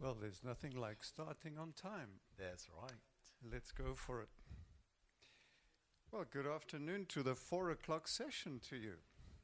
Well, there's nothing like starting on time. That's right. Let's go for it. Well, good afternoon to the 4 o'clock session to you.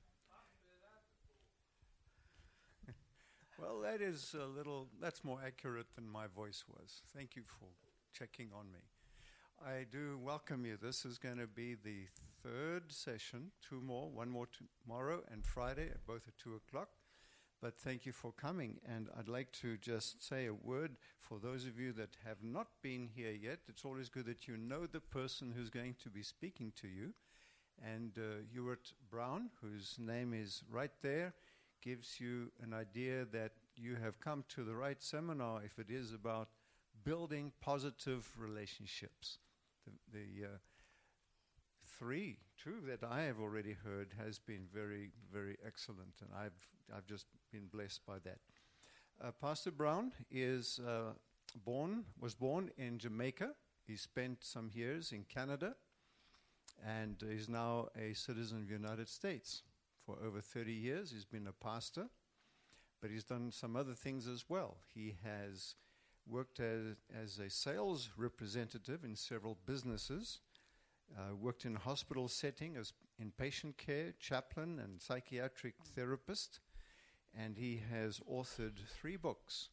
Well, that's more accurate than my voice was. Thank you for checking on me. I do welcome you. This is going to be the third session, one more tomorrow and Friday, both at 2 o'clock. But thank you for coming, and I'd like to just say a word for those of you that have not been here yet. It's always good that you know the person who's going to be speaking to you. And Ewart Brown, whose name is right there, gives you an idea that you have come to the right seminar if it is about building positive relationships. The two that I have already heard has been very, very excellent, and I've just been blessed by that. Pastor Brown was born in Jamaica. He spent some years in Canada, and is now a citizen of the United States. For over 30 years, he's been a pastor, but he's done some other things as well. He has worked as a sales representative in several businesses, worked in a hospital setting as inpatient care, chaplain, and psychiatric therapist, and he has authored 3 books.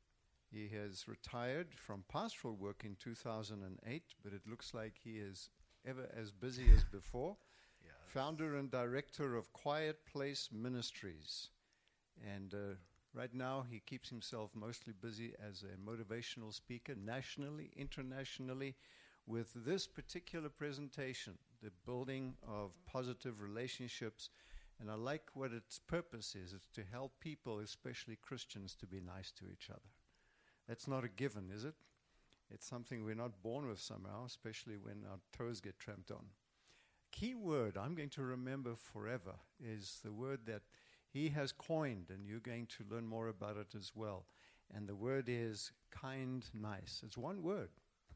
He has retired from pastoral work in 2008, but it looks like he is ever as busy as before. Yes. Founder and director of Quiet Place Ministries, and right now he keeps himself mostly busy as a motivational speaker nationally, internationally, with this particular presentation, the building of positive relationships. And I like what its purpose is. It's to help people, especially Christians, to be nice to each other. That's not a given, is it? It's something we're not born with somehow, especially when our toes get tramped on. Key word I'm going to remember forever is the word that he has coined, and you're going to learn more about it as well. And the word is kind, nice. It's one word.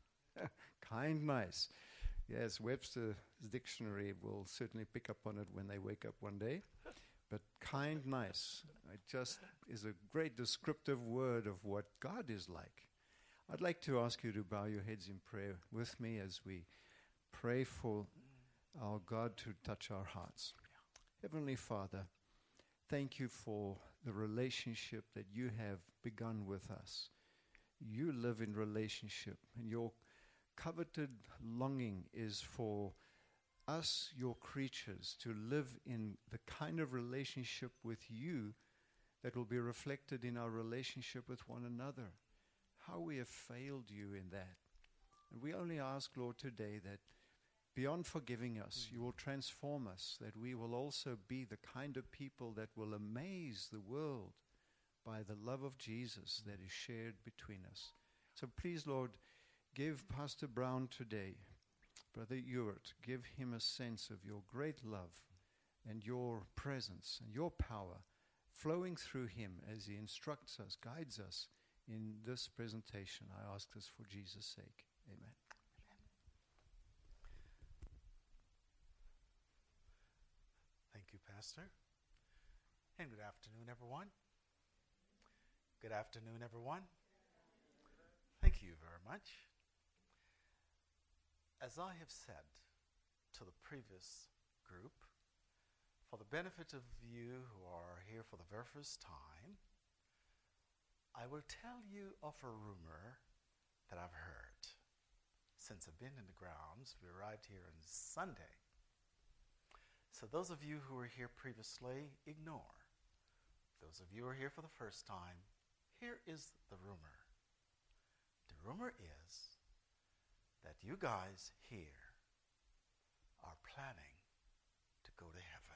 Kind, nice. Yes, Webster's dictionary will certainly pick up on it when they wake up one day. But kind, nice, it just is a great descriptive word of what God is like. I'd like to ask you to bow your heads in prayer with me as we pray for our God to touch our hearts. Heavenly Father, thank you for the relationship that you have begun with us. You live in relationship, and your coveted longing is for us, your creatures, to live in the kind of relationship with you that will be reflected in our relationship with one another. How we have failed you in that. And we only ask, Lord, today that beyond forgiving us, you will transform us, that we will also be the kind of people that will amaze the world by the love of Jesus that is shared between us. So please, Lord, give Pastor Brown today, Brother Ewart, give him a sense of your great love and your presence and your power flowing through him as he instructs us, guides us in this presentation. I ask this for Jesus' sake. Amen. Thank you, Pastor. And good afternoon, everyone. Good afternoon, everyone. Thank you very much. As I have said to the previous group, for the benefit of you who are here for the very first time, I will tell you of a rumor that I've heard. Since I've been in the grounds, we arrived here on Sunday. So those of you who were here previously, ignore. Those of you who are here for the first time, here is the rumor. The rumor is that you guys here are planning to go to heaven.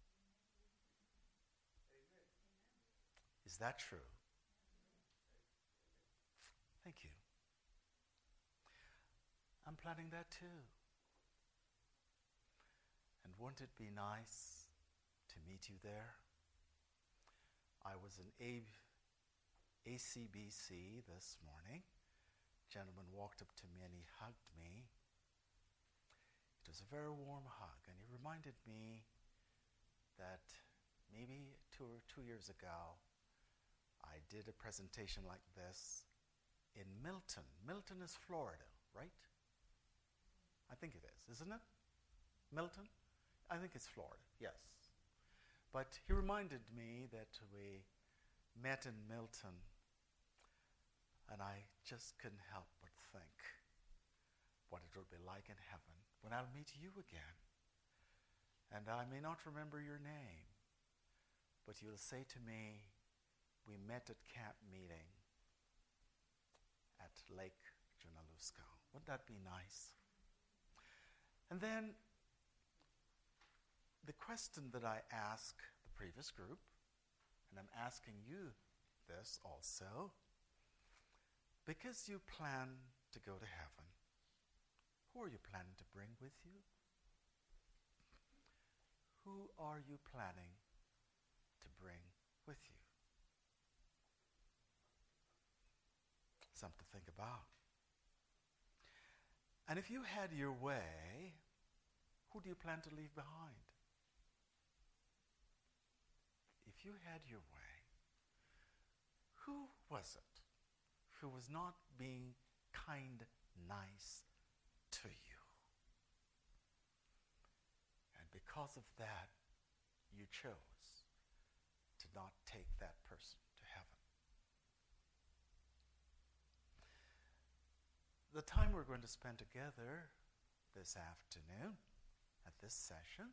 Amen. Is that true? Thank you. I'm planning that too. And wouldn't it be nice to meet you there? I was in ACBC this morning. Gentleman walked up to me and he hugged me. It was a very warm hug, and he reminded me that maybe 2 years ago I did a presentation like this in Milton. Milton is Florida, right? I think it is, isn't it? Milton? I think it's Florida, yes. But he reminded me that we met in Milton, and I just couldn't help but think what it would be like in heaven when I'll meet you again. And I may not remember your name, but you'll say to me, we met at camp meeting at Lake Junaluska. Wouldn't that be nice? And then the question that I asked the previous group, and I'm asking you this also, because you plan to go to heaven, who are you planning to bring with you? Who are you planning to bring with you? Something to think about. And if you had your way, who do you plan to leave behind? If you had your way, who was it who was not being kind, nice to you? And because of that, you chose to not take that person to heaven. The time we're going to spend together this afternoon at this session,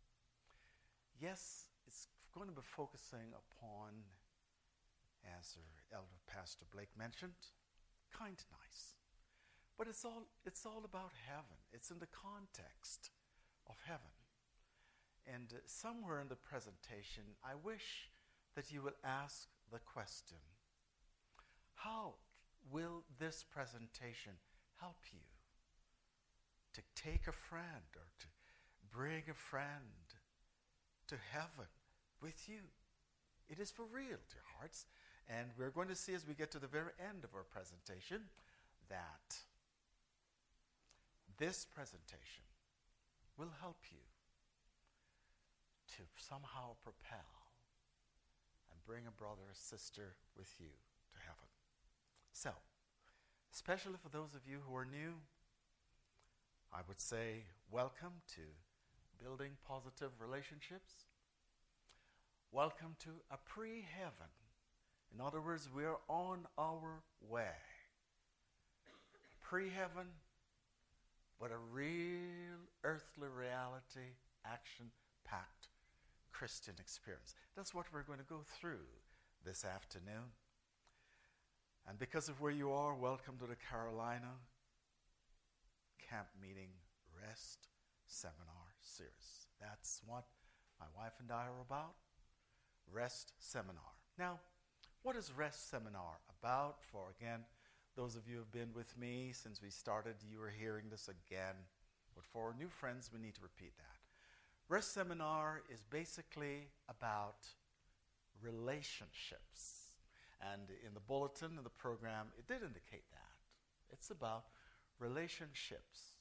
yes, it's going to be focusing upon, as our elder Pastor Blake mentioned, kind, nice. But it's all about heaven. It's in the context of heaven. And somewhere in the presentation, I wish that you will ask the question, how will this presentation help you to take a friend or to bring a friend to heaven with you? It is for real, dear hearts. And we're going to see as we get to the very end of our presentation that this presentation will help you to somehow propel and bring a brother or sister with you to heaven. So, especially for those of you who are new, I would say welcome to Building Positive Relationships. Welcome to a pre-heaven. In other words, we are on our way. Pre-heaven, but a real earthly reality, action-packed Christian experience. That's what we're going to go through this afternoon. And because of where you are, welcome to the Carolina Camp Meeting Rest Seminar Series. That's what my wife and I are about, Rest Seminar. Now, what is Rest Seminar about? For, again, those of you who have been with me since we started, you are hearing this again. But for our new friends, we need to repeat that. Rest Seminar is basically about relationships. And in the bulletin of the program, it did indicate that. It's about relationships.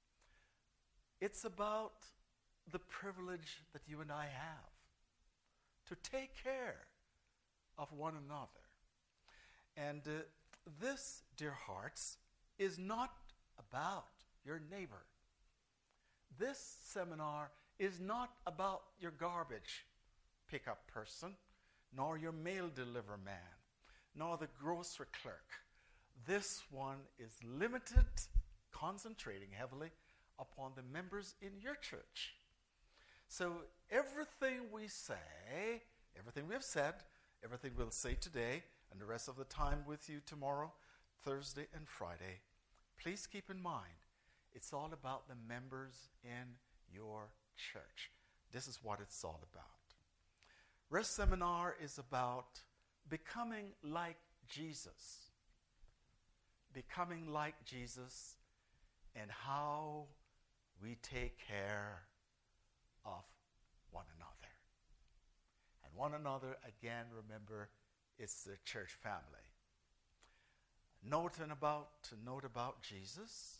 It's about the privilege that you and I have to take care of one another. And this, dear hearts, is not about your neighbor. This seminar is not about your garbage pickup person, nor your mail deliver man, nor the grocery clerk. This one is limited, concentrating heavily upon the members in your church. So everything we say, everything we have said, everything we'll say today, and the rest of the time with you tomorrow, Thursday and Friday, please keep in mind, it's all about the members in your church. This is what it's all about. Rest Seminar is about becoming like Jesus. Becoming like Jesus and how we take care of one another. And one another, again, remember, it's the church family. Note about Jesus,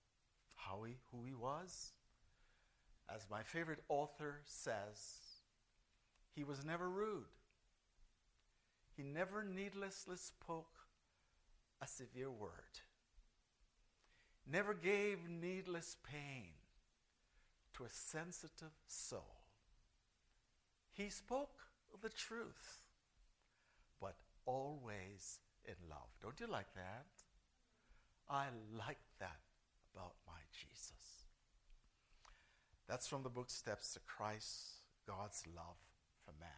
who he was. As my favorite author says, he was never rude. He never needlessly spoke a severe word, never gave needless pain to a sensitive soul. He spoke the truth, but always in love. Don't you like that? I like that about my Jesus. That's from the book Steps to Christ, God's Love for Man.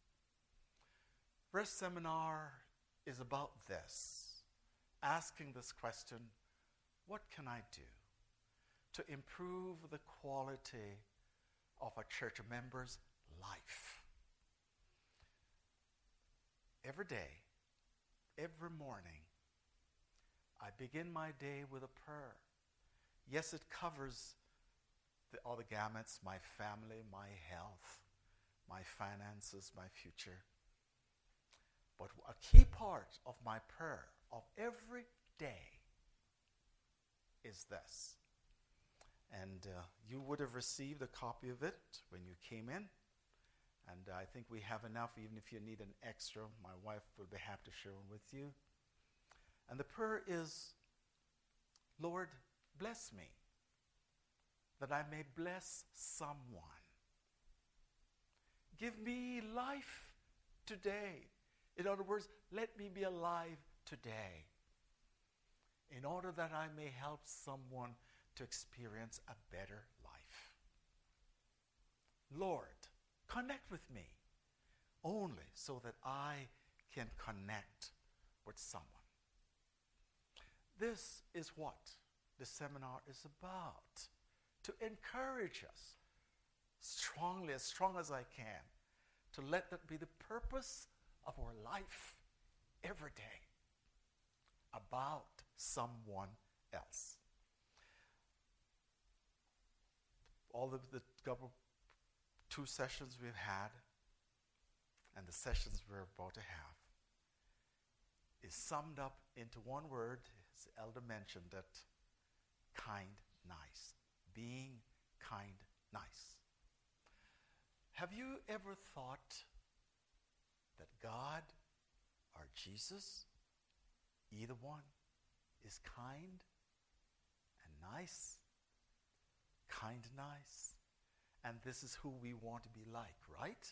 Verse Seminar is about this, asking this question, what can I do to improve the quality of a church member's life? Every day, every morning, I begin my day with a prayer. Yes, it covers all the gamuts, my family, my health, my finances, my future. But a key part of my prayer of every day is this. And you would have received a copy of it when you came in. And I think we have enough, even if you need an extra, my wife will be happy to share one with you. And the prayer is, Lord, bless me, that I may bless someone. Give me life today. In other words, let me be alive today, in order that I may help someone to experience a better life. Lord, connect with me only so that I can connect with someone. This is what the seminar is about, to encourage us strongly, as strong as I can, to let that be the purpose of our life every day, about someone else. All the two sessions we've had and the sessions we're about to have is summed up into one word, as the elder mentioned, that kind, nice. Being kind, nice. Have you ever thought that God or Jesus, either one, is kind and nice? Kind and nice. And this is who we want to be like, right?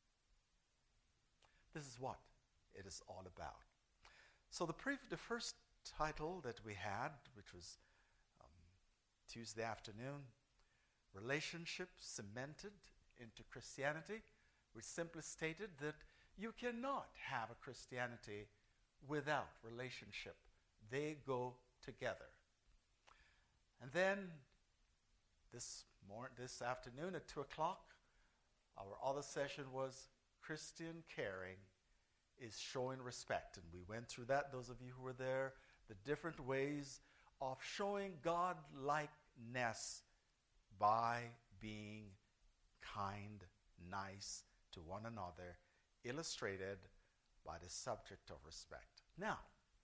This is what it is all about. So the first title that we had, which was Tuesday afternoon, Relationship Cemented into Christianity, which simply stated that you cannot have a Christianity without relationship. They go together. And then this afternoon at 2 o'clock, our other session was Christian Caring is Showing Respect. And we went through that, those of you who were there, the different ways of showing God-likeness by being kind, nice to one another, illustrated by the subject of respect. Now,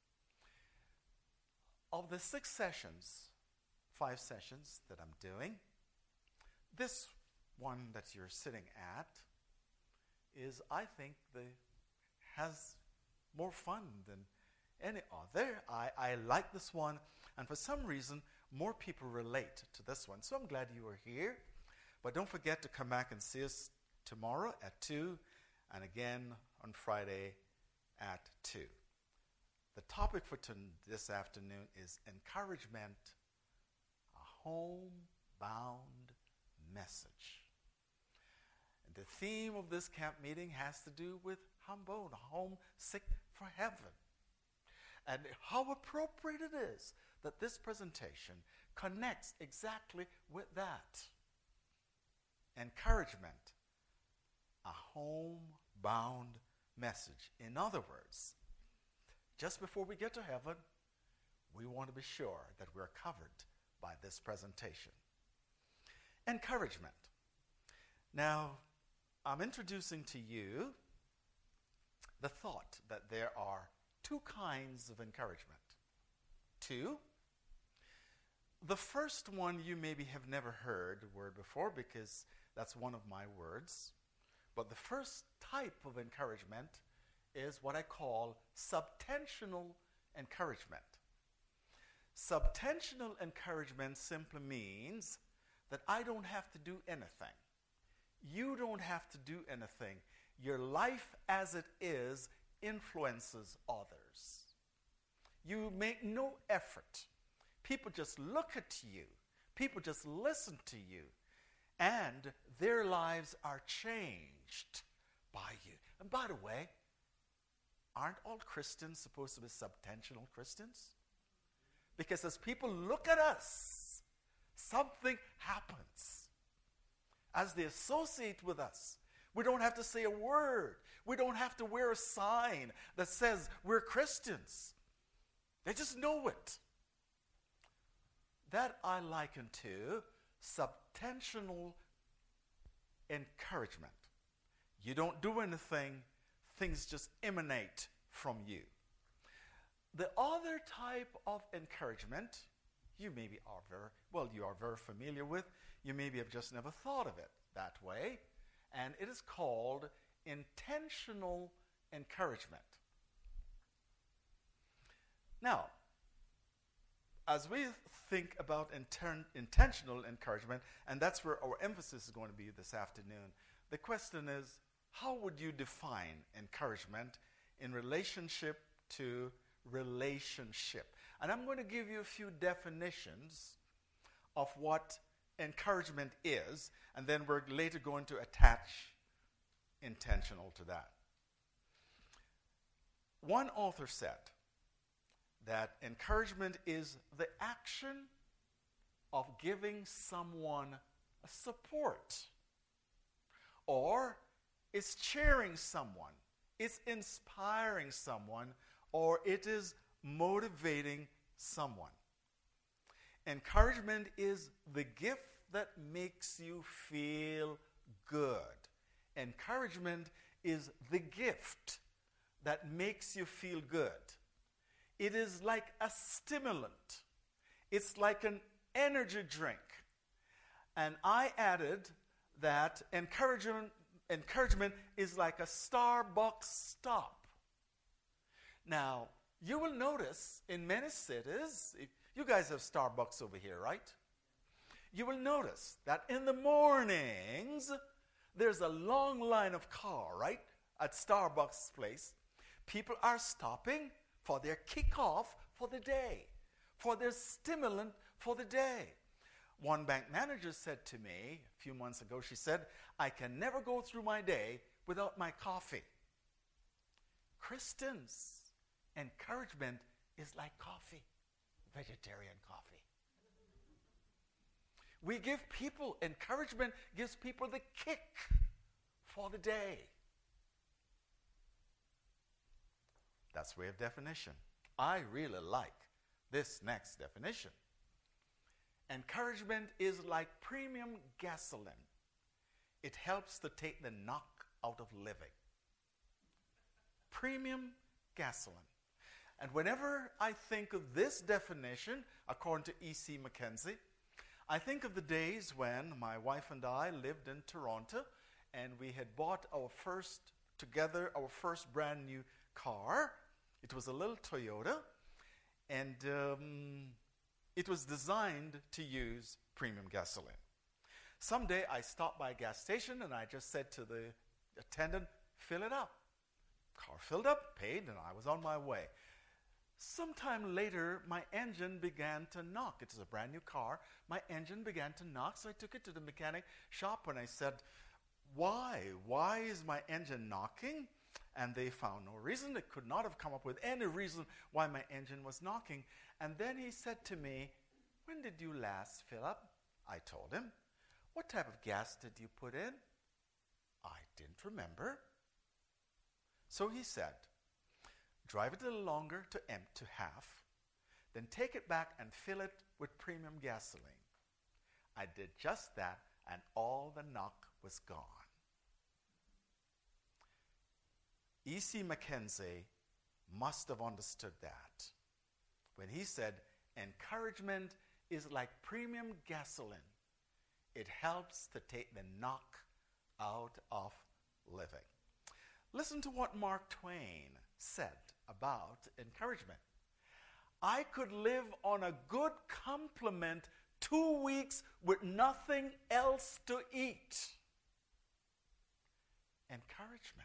of the 5 sessions that I'm doing, this one that you're sitting at is, I think, has more fun than any other. I like this one, and for some reason, more people relate to this one. So I'm glad you are here. But don't forget to come back and see us tomorrow at 2, and again on Friday at 2. The topic for this afternoon is encouragement, a homebound message. And the theme of this camp meeting has to do with homebound, homesick for heaven. And how appropriate it is that this presentation connects exactly with that. Encouragement, a homebound message. In other words, just before we get to heaven, we want to be sure that we're covered by this presentation. Encouragement. Now, I'm introducing to you the thought that there are 2 kinds of encouragement. 2. The first one you maybe have never heard the word before, because that's one of my words. But the first type of encouragement is what I call subtensional encouragement. Subtensional encouragement simply means that I don't have to do anything. You don't have to do anything. Your life as it is influences others. You make no effort. People just look at you. People just listen to you. And their lives are changed by you. And by the way, aren't all Christians supposed to be subtensional Christians? Because as people look at us, something happens. As they associate with us, we don't have to say a word. We don't have to wear a sign that says we're Christians. They just know it. That I liken to subtensional encouragement. You don't do anything, things just emanate from you. The other type of encouragement, you maybe you are very familiar with. You maybe have just never thought of it that way. And it is called intentional encouragement. Now, as we think about intentional encouragement, and that's where our emphasis is going to be this afternoon, the question is, how would you define encouragement in relationship to relationship? And I'm going to give you a few definitions of what encouragement is, and then we're later going to attach intentional to that. One author said that encouragement is the action of giving someone a support, or it's cheering someone, it's inspiring someone, or it is motivating someone. Encouragement is the gift that makes you feel good. Encouragement is the gift that makes you feel good. It is like a stimulant. It's like an energy drink. And I added that encouragement is like a Starbucks stop. Now, you will notice in many cities, you guys have Starbucks over here, right? You will notice that in the mornings, there's a long line of cars, right, at Starbucks place. People are stopping for their kickoff for the day, for their stimulant for the day. One bank manager said to me a few months ago, she said, I can never go through my day without my coffee. Christians, encouragement is like coffee, vegetarian coffee. We give people, encouragement gives people the kick for the day. That's way of definition. I really like this next definition. Encouragement is like premium gasoline. It helps to take the knock out of living. Premium gasoline. And whenever I think of this definition, according to E.C. Mackenzie, I think of the days when my wife and I lived in Toronto, and we had bought our first brand new car. It was a little Toyota, and it was designed to use premium gasoline. Someday I stopped by a gas station and I just said to the attendant, fill it up. Car filled up, paid, and I was on my way. Sometime later, my engine began to knock. It was a brand new car. My engine began to knock, so I took it to the mechanic shop and I said, why? Why is my engine knocking? And they found no reason. They could not have come up with any reason why my engine was knocking. And then he said to me, when did you last fill up? I told him. What type of gas did you put in? I didn't remember. So he said, drive it a little longer to half, then take it back and fill it with premium gasoline. I did just that, and all the knock was gone. E.C. Mackenzie must have understood that when he said, encouragement is like premium gasoline. It helps to take the knock out of living. Listen to what Mark Twain said about encouragement. I could live on a good compliment 2 weeks with nothing else to eat. Encouragement.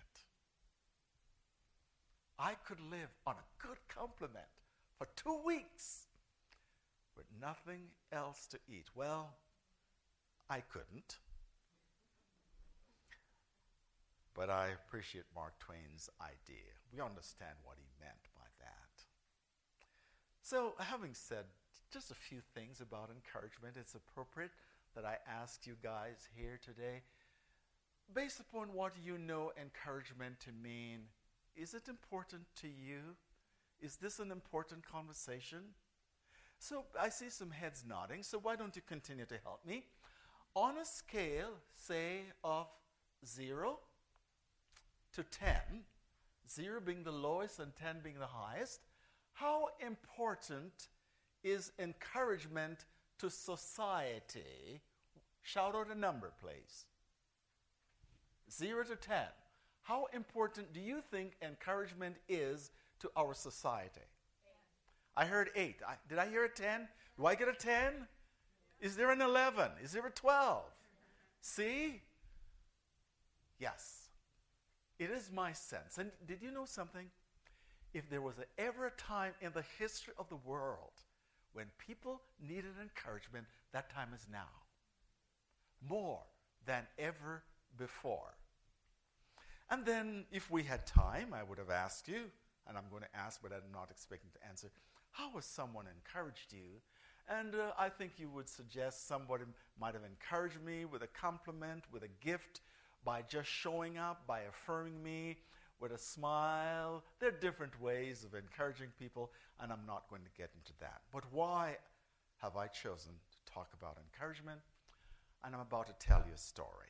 I could live on a good compliment for 2 weeks with nothing else to eat. Well, I couldn't. But I appreciate Mark Twain's idea. We understand what he meant by that. So, having said just a few things about encouragement, it's appropriate that I ask you guys here today, based upon what you know encouragement to mean, is it important to you? Is this an important conversation? So I see some heads nodding, so why don't you continue to help me? On a scale, say, of 0 to 10, 0 being the lowest and 10 being the highest, how important is encouragement to society? Shout out a number, please. 0 to 10. How important do you think encouragement is to our society? 8. I heard 8. Did I hear a 10? Do I get a 10? Is there an 11? Is there a 12? See? Yes. It is my sense. And did you know something? If there was ever a time in the history of the world when people needed encouragement, that time is now. More than ever before. And then, if we had time, I would have asked you, and I'm going to ask, but I'm not expecting to answer, how has someone encouraged you? And I think you would suggest somebody might have encouraged me with a compliment, with a gift, by just showing up, by affirming me, with a smile. There are different ways of encouraging people, and I'm not going to get into that. But why have I chosen to talk about encouragement? And I'm about to tell you a story.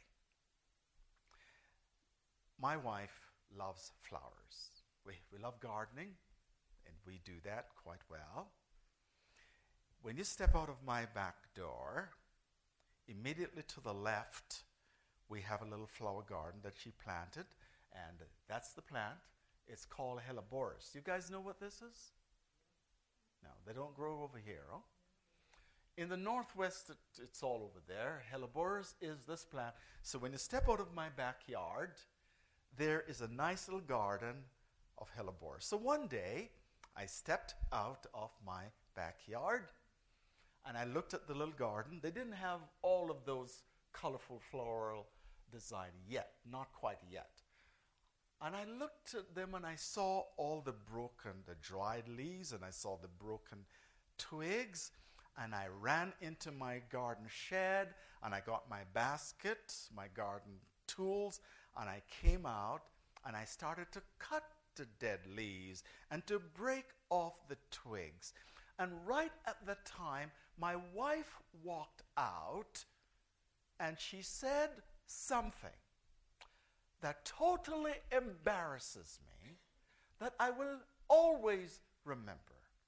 My wife loves flowers. We love gardening, and we do that quite well. When you step out of my back door, immediately to the left, we have a little flower garden that she planted, and that's the plant. It's called Helleborus. You guys know what this is? No, they don't grow over here. Huh? In the northwest, it's all over there. Helleborus is this plant. So when you step out of my backyard, there is a nice little garden of Helleborus. So one day, I stepped out of my backyard, and I looked at the little garden. They didn't have all of those colorful floral design yet, not quite yet. And I looked at them, and I saw all the dried leaves, and I saw the broken twigs, and I ran into my garden shed, and I got my basket, my garden tools, and I came out, and I started to cut the dead leaves and to break off the twigs. And right at the time, my wife walked out, and she said something that totally embarrasses me, that I will always remember.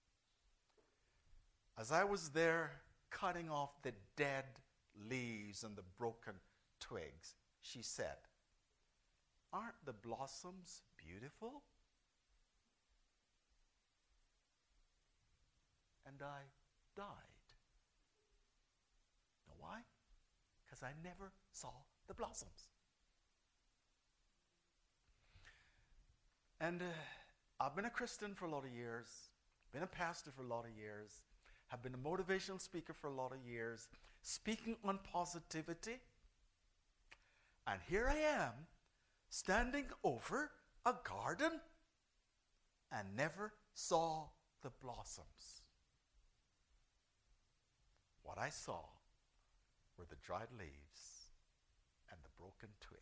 As I was there cutting off the dead leaves and the broken twigs, she said, "Aren't the blossoms beautiful?" And I died. Know why? Because I never saw the blossoms. And I've been a Christian for a lot of years, been a pastor for a lot of years, have been a motivational speaker for a lot of years, speaking on positivity. And here I am, standing over a garden and never saw the blossoms. What I saw were the dried leaves and the broken twigs.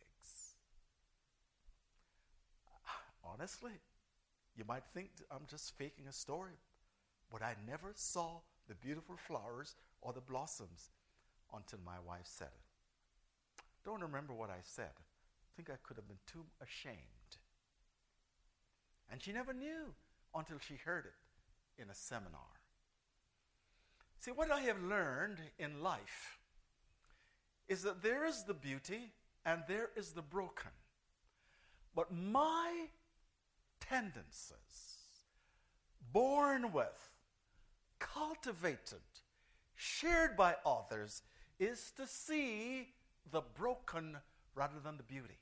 Honestly, you might think I'm just faking a story, but I never saw the beautiful flowers or the blossoms until my wife said it. Don't remember what I said. I think I could have been too ashamed. And she never knew until she heard it in a seminar. See, what I have learned in life is that there is the beauty and there is the broken. But my tendencies, born with, cultivated, shared by others, is to see the broken rather than the beauty.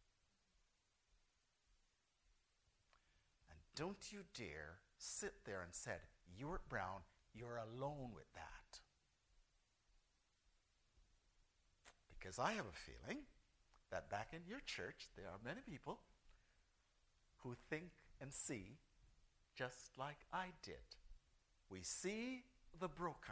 And don't you dare sit there and say, Ewart Brown, you're alone with that. Because I have a feeling that back in your church, there are many people who think and see just like I did. We see the broken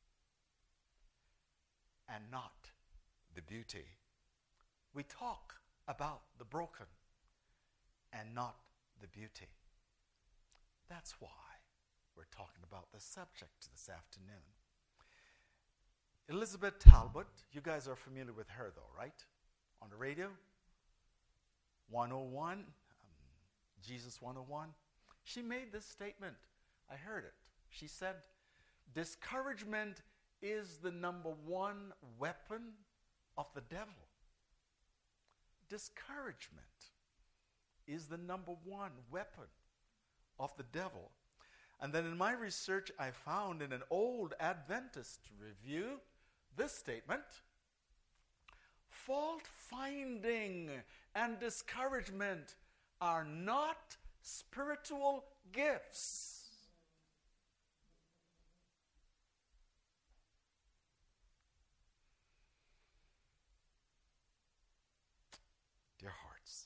and not the beauty. We talk about the broken and not the beauty. That's why we're talking about this subject this afternoon. Elizabeth Talbot, you guys are familiar with her though, right? On the radio, 101, Jesus 101. She made this statement. I heard it. She said, discouragement is the number one weapon of the devil. Discouragement is the number one weapon of the devil. And then in my research, I found in an old Adventist review this statement: fault finding and discouragement are not spiritual gifts. Dear hearts,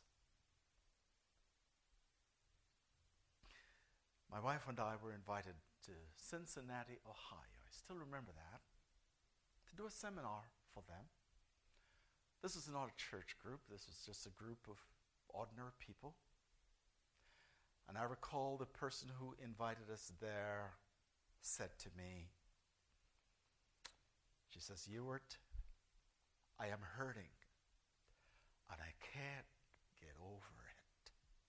my wife and I were invited to Cincinnati, Ohio. I still remember that, to do a seminar for them. This is not a church group. This was just a group of ordinary people. And I recall the person who invited us there said to me, she says, Ewart, I am hurting and I can't get over it.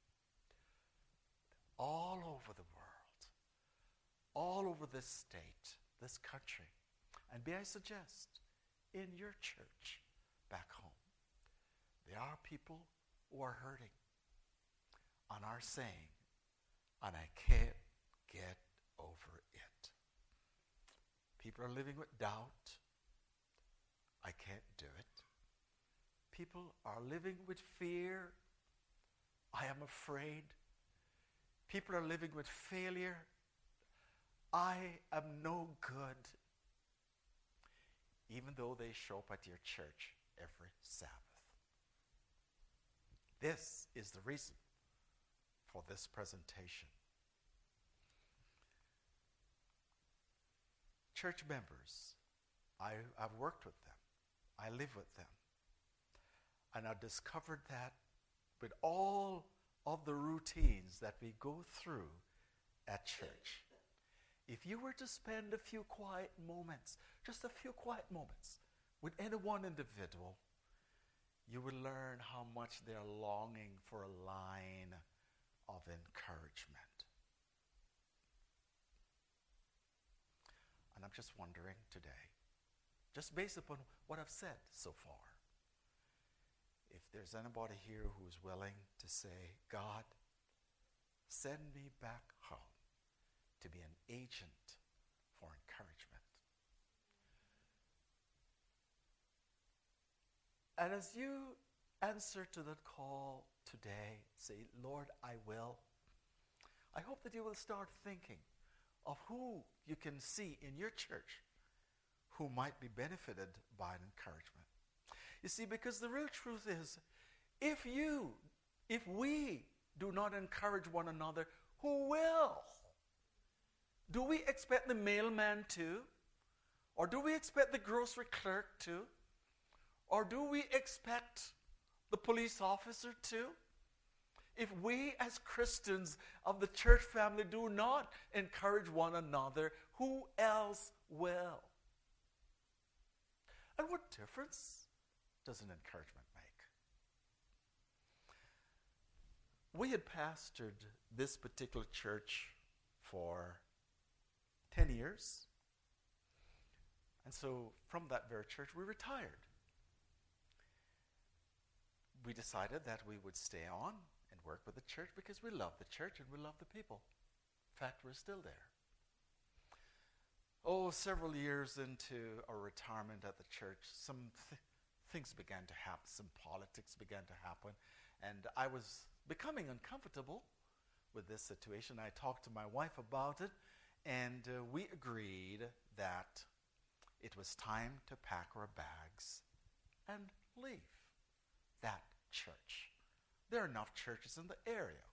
All over the world, all over this state, this country, and may I suggest, in your church back home, there are people who are hurting and are saying, and I can't get over it. People are living with doubt. I can't do it. People are living with fear. I am afraid. People are living with failure. I am no good. Even though they show up at your church every Sabbath. This is the reason for this presentation. Church members, I've worked with them. I live with them. And I've discovered that with all of the routines that we go through at church, if you were to spend a few quiet moments, just a few quiet moments, with any one individual, you would learn how much they're longing for a line of encouragement. And I'm just wondering today, just based upon what I've said so far, if there's anybody here who's willing to say, God, send me back home to be an agent for encouragement. And as you answer to that call today, say, Lord, I will. I hope that you will start thinking of who you can see in your church who might be benefited by an encouragement. You see, because the real truth is, if we do not encourage one another, who will? Do we expect the mailman to? Or do we expect the grocery clerk to? Or do we expect the police officer to? If we as Christians of the church family do not encourage one another, who else will? And what difference does an encouragement make? We had pastored this particular church for 10 years. And so from that very church, we retired. we decided that we would stay on and work with the church because we love the church and we love the people. In fact, we're still there. Several years into our retirement at the church, some things began to happen, some politics began to happen, and I was becoming uncomfortable with this situation. I talked to my wife about it, and we agreed that it was time to pack our bags and leave that church. There are enough churches in the area.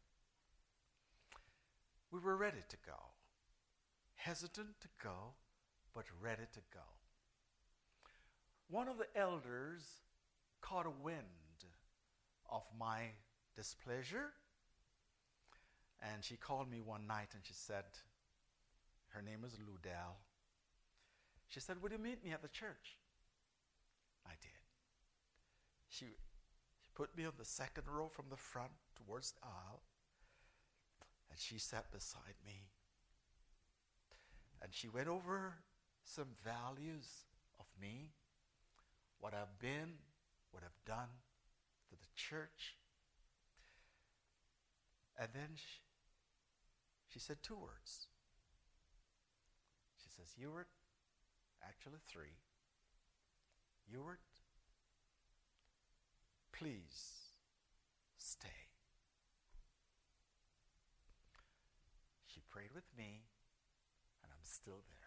We were ready to go, hesitant to go, but ready to go. One of the elders caught a wind of my displeasure, and she called me one night and she said, her name is Ludell. She said, "Would you meet me at the church?" I did. She put me on the second row from the front towards the aisle, and she sat beside me. And she went over some values of me, what I've been, what I've done to the church. And then she said 2 words. She says, "Ewart," actually 3, "Ewart, please stay." She prayed with me, and I'm still there.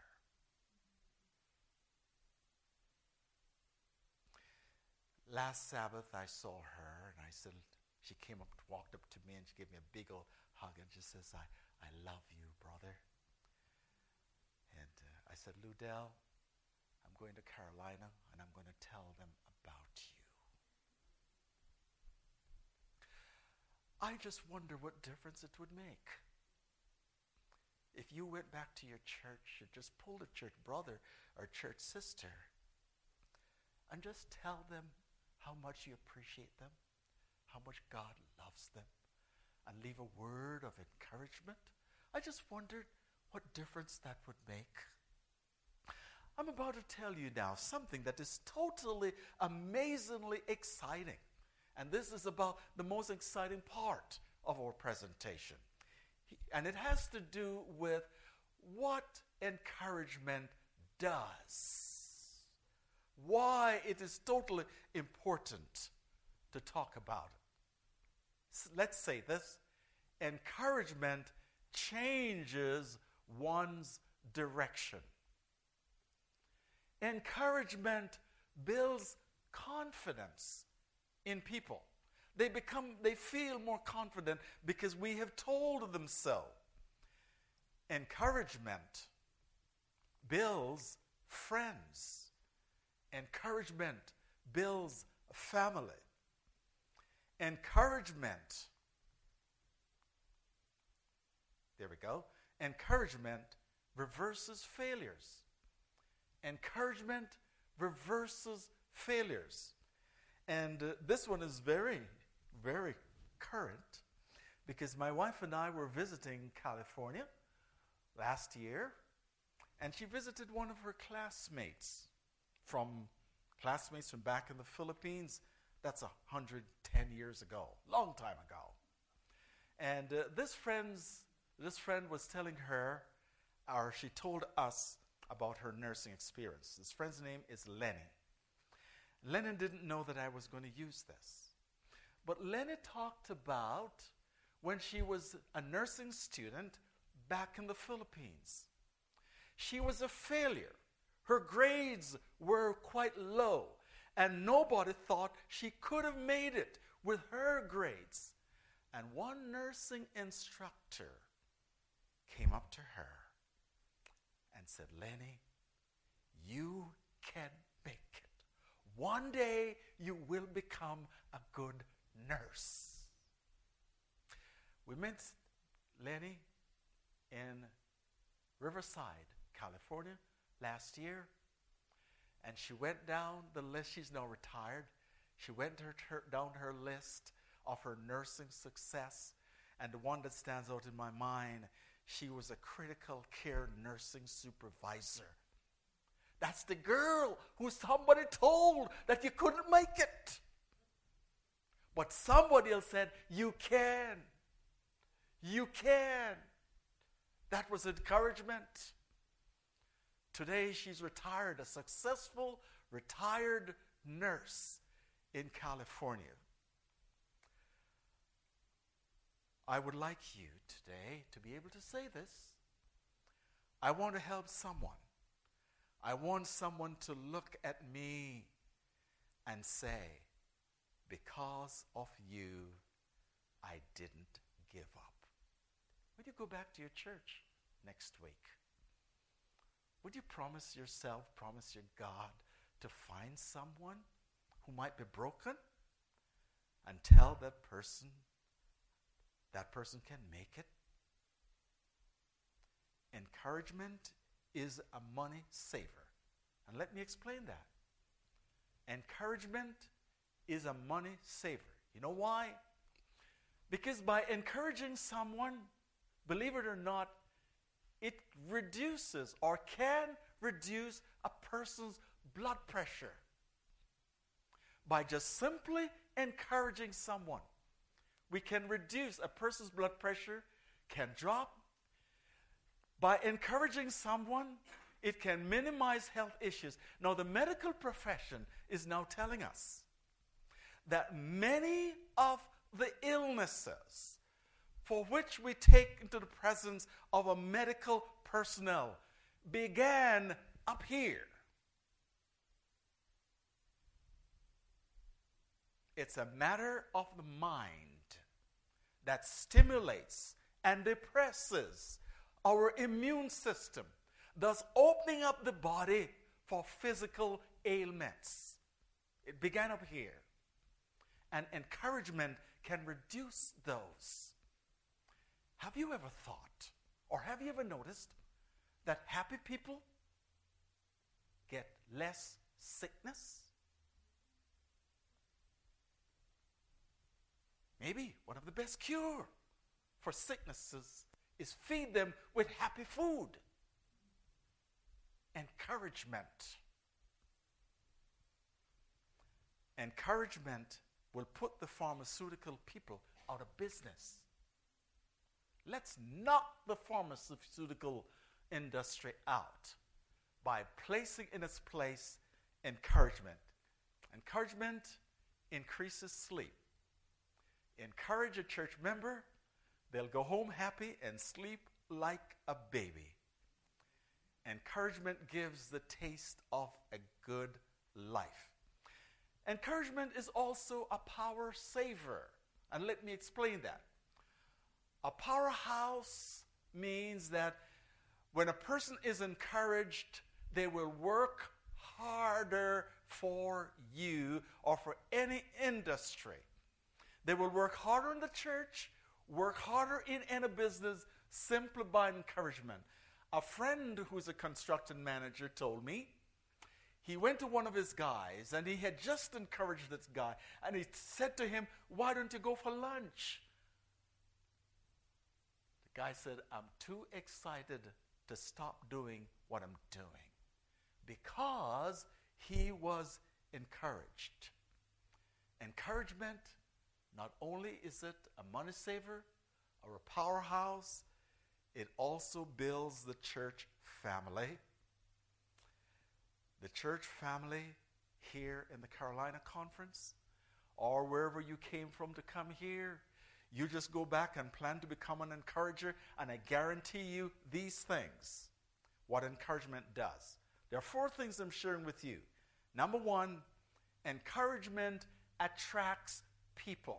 Last Sabbath, I saw her, and I said, she came up, walked up to me, and she gave me a big old hug, and she says, I love you, brother. And I said, "Ludell, I'm going to Carolina, and I'm going to tell them about you." I just wonder what difference it would make if you went back to your church and just pulled a church brother or church sister and just tell them how much you appreciate them, how much God loves them, and leave a word of encouragement. I just wondered what difference that would make. I'm about to tell you now something that is totally, amazingly exciting. And this is about the most exciting part of our presentation. And it has to do with what encouragement does. Why it is totally important to talk about it. Let's say this: encouragement changes one's direction. Encouragement builds confidence in people. They feel more confident because we have told them so. Encouragement builds friends. Encouragement builds a family. Encouragement, there we go. Encouragement reverses failures. Encouragement reverses failures. And this one is very, very current because my wife and I were visiting California last year, and she visited one of her classmates from back in the Philippines. That's 110 years ago, long time ago. And this friend was telling her, or she told us about her nursing experience. This friend's name is Lenny. Lenny didn't know that I was going to use this. But Lenny talked about when she was a nursing student back in the Philippines. She was a failure. Her grades were quite low, and nobody thought she could have made it with her grades. And one nursing instructor came up to her and said, "Lenny, you can make it. One day you will become a good nurse." We met Lenny in Riverside, California last year, and she went down the list. She's now retired. She went down her list of her nursing success, and the one that stands out in my mind, she was a critical care nursing supervisor. That's the girl who somebody told that you couldn't make it. But somebody else said, you can. You can. That was encouragement. Today she's retired, a successful retired nurse in California. I would like you today to be able to say this. I want to help someone. I want someone to look at me and say, because of you, I didn't give up. Would you go back to your church next week? Would you promise yourself, promise your God to find someone who might be broken and tell that person can make it? Encouragement is a money saver. And let me explain that. Encouragement is a money saver. You know why? Because by encouraging someone, believe it or not, it reduces or can reduce a person's blood pressure. By just simply encouraging someone, we can reduce a person's blood pressure, can drop. By encouraging someone, it can minimize health issues. Now, the medical profession is now telling us that many of the illnesses for which we take into the presence of a medical personnel began up here. It's a matter of the mind that stimulates and depresses our immune system, thus opening up the body for physical ailments. It began up here. And encouragement can reduce those. Have you ever thought, or have you ever noticed, that happy people get less sickness? Maybe one of the best cure for sicknesses is feed them with happy food. Encouragement. Encouragement will put the pharmaceutical people out of business. Let's knock the pharmaceutical industry out by placing in its place encouragement. Encouragement increases sleep. Encourage a church member, they'll go home happy and sleep like a baby. Encouragement gives the taste of a good life. Encouragement is also a power saver. And let me explain that. A powerhouse means that when a person is encouraged, they will work harder for you or for any industry. They will work harder in the church, work harder in any business simply by encouragement. A friend who's a construction manager told me he went to one of his guys and he had just encouraged this guy and he said to him, "Why don't you go for lunch?" The guy said, "I'm too excited to stop doing what I'm doing," because he was encouraged. Encouragement, not only is it a money saver or a powerhouse, it also builds the church family. The church family here in the Carolina Conference, or wherever you came from to come here, you just go back and plan to become an encourager, and I guarantee you these things, what encouragement does. There are 4 things I'm sharing with you. Number 1, encouragement attracts people.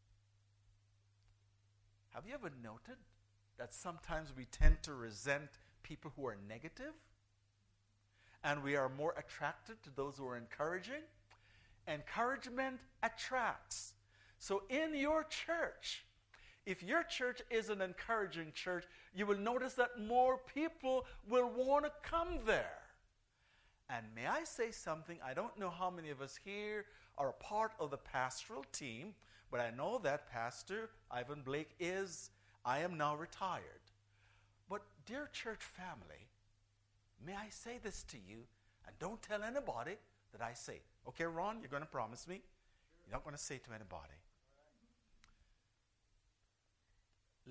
Have you ever noted that sometimes we tend to resent people who are negative? And we are more attracted to those who are encouraging? Encouragement attracts. So in your church, if your church is an encouraging church, you will notice that more people will want to come there. And may I say something? I don't know how many of us here are a part of the pastoral team, but I know that Pastor Ivan Blake is. I am now retired. But dear church family, may I say this to you, and don't tell anybody that I say. Okay, Ron, you're going to promise me? You're not going to say to anybody.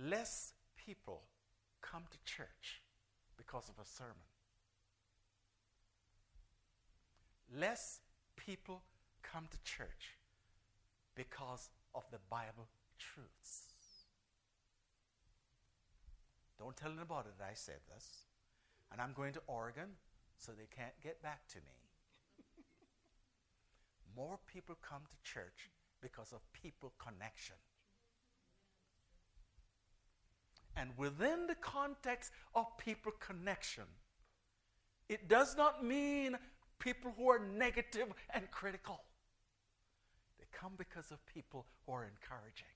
less people come to church because of a sermon. Less people come to church because of the Bible truths. Don't tell anybody that I said this. And I'm going to Oregon, so they can't get back to me. More people come to church because of people connection. And within the context of people connection, it does not mean people who are negative and critical. They come because of people who are encouraging.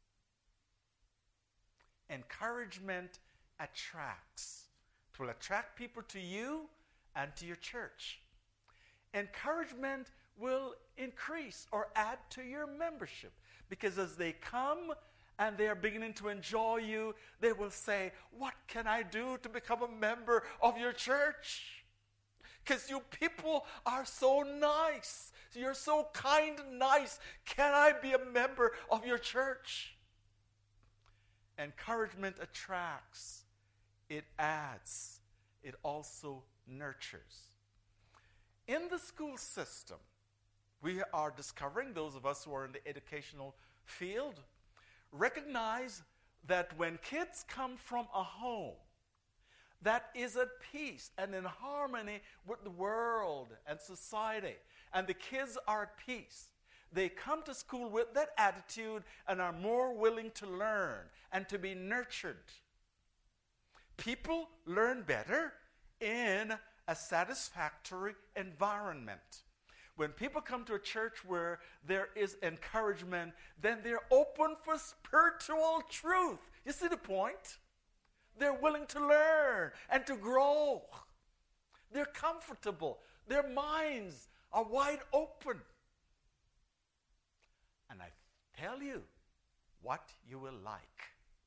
Encouragement attracts. It will attract people to you and to your church. Encouragement will increase or add to your membership, because as they come and they are beginning to enjoy you, they will say, what can I do to become a member of your church? Because you people are so nice. You're so kind and nice. Can I be a member of your church? Encouragement attracts. It adds. It also nurtures. In the school system, we are discovering, those of us who are in the educational field, recognize that when kids come from a home that is at peace and in harmony with the world and society, and the kids are at peace, they come to school with that attitude and are more willing to learn and to be nurtured. People learn better in a satisfactory environment. When people come to a church where there is encouragement, then they're open for spiritual truth. You see the point? They're willing to learn and to grow. They're comfortable. Their minds are wide open. And I tell you what you will like.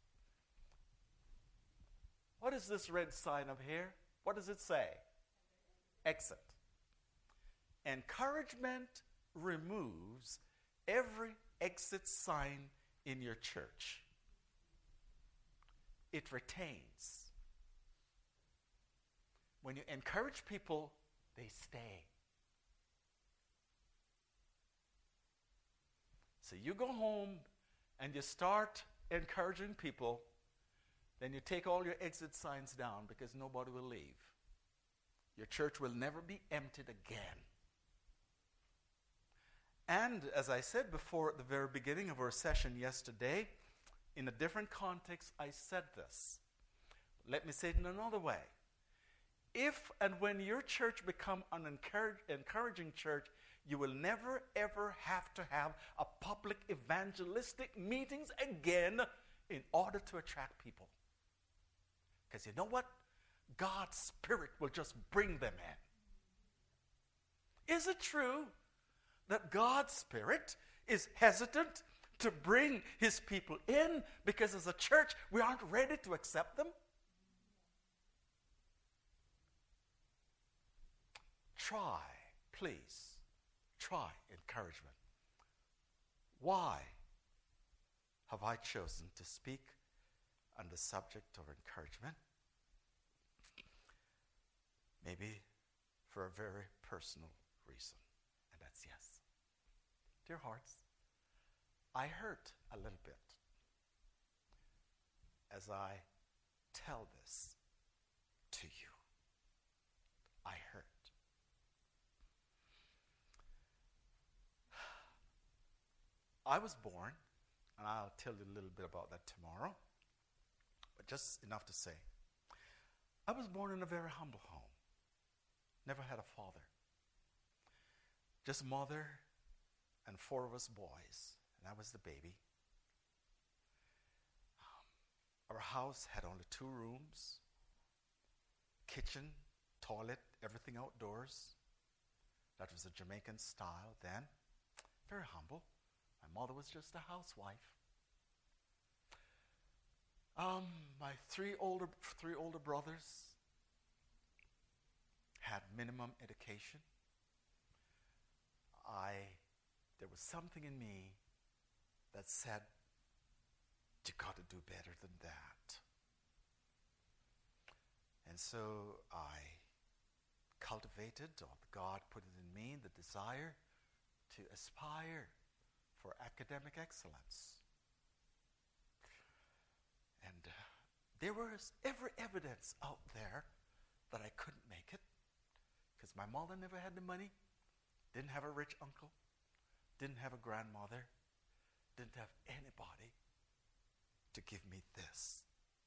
What is this red sign up here? What does it say? Exit. Encouragement removes every exit sign in your church. It retains. When you encourage people, they stay. So you go home and you start encouraging people, then you take all your exit signs down because nobody will leave. Your church will never be emptied again. And as I said before at the very beginning of our session yesterday, in a different context, I said this. Let me say it in another way. If and when your church become an encouraging church, you will never ever have to have a public evangelistic meetings again in order to attract people. Because you know what? God's Spirit will just bring them in. Is it true that God's Spirit is hesitant to bring His people in because as a church we aren't ready to accept them? Try, please, try encouragement. Why have I chosen to speak on the subject of encouragement? Maybe for a very personal reason, and that's yes. Dear hearts, I hurt a little bit as I tell this to you. I hurt. I was born, and I'll tell you a little bit about that tomorrow, but just enough to say, I was born in a very humble home. Never had a father. Just mother and 4 of us boys, and I was the baby. Our house had only 2 rooms, kitchen, toilet, everything outdoors. That was a Jamaican style then. Very humble. My mother was just a housewife. My three older brothers had minimum education. There was something in me that said, you got to do better than that. And so I cultivated, or God put it in me, the desire to aspire for academic excellence. And there was every evidence out there that I couldn't make it, because my mother never had the money, didn't have a rich uncle, didn't have a grandmother, didn't have anybody to give me this.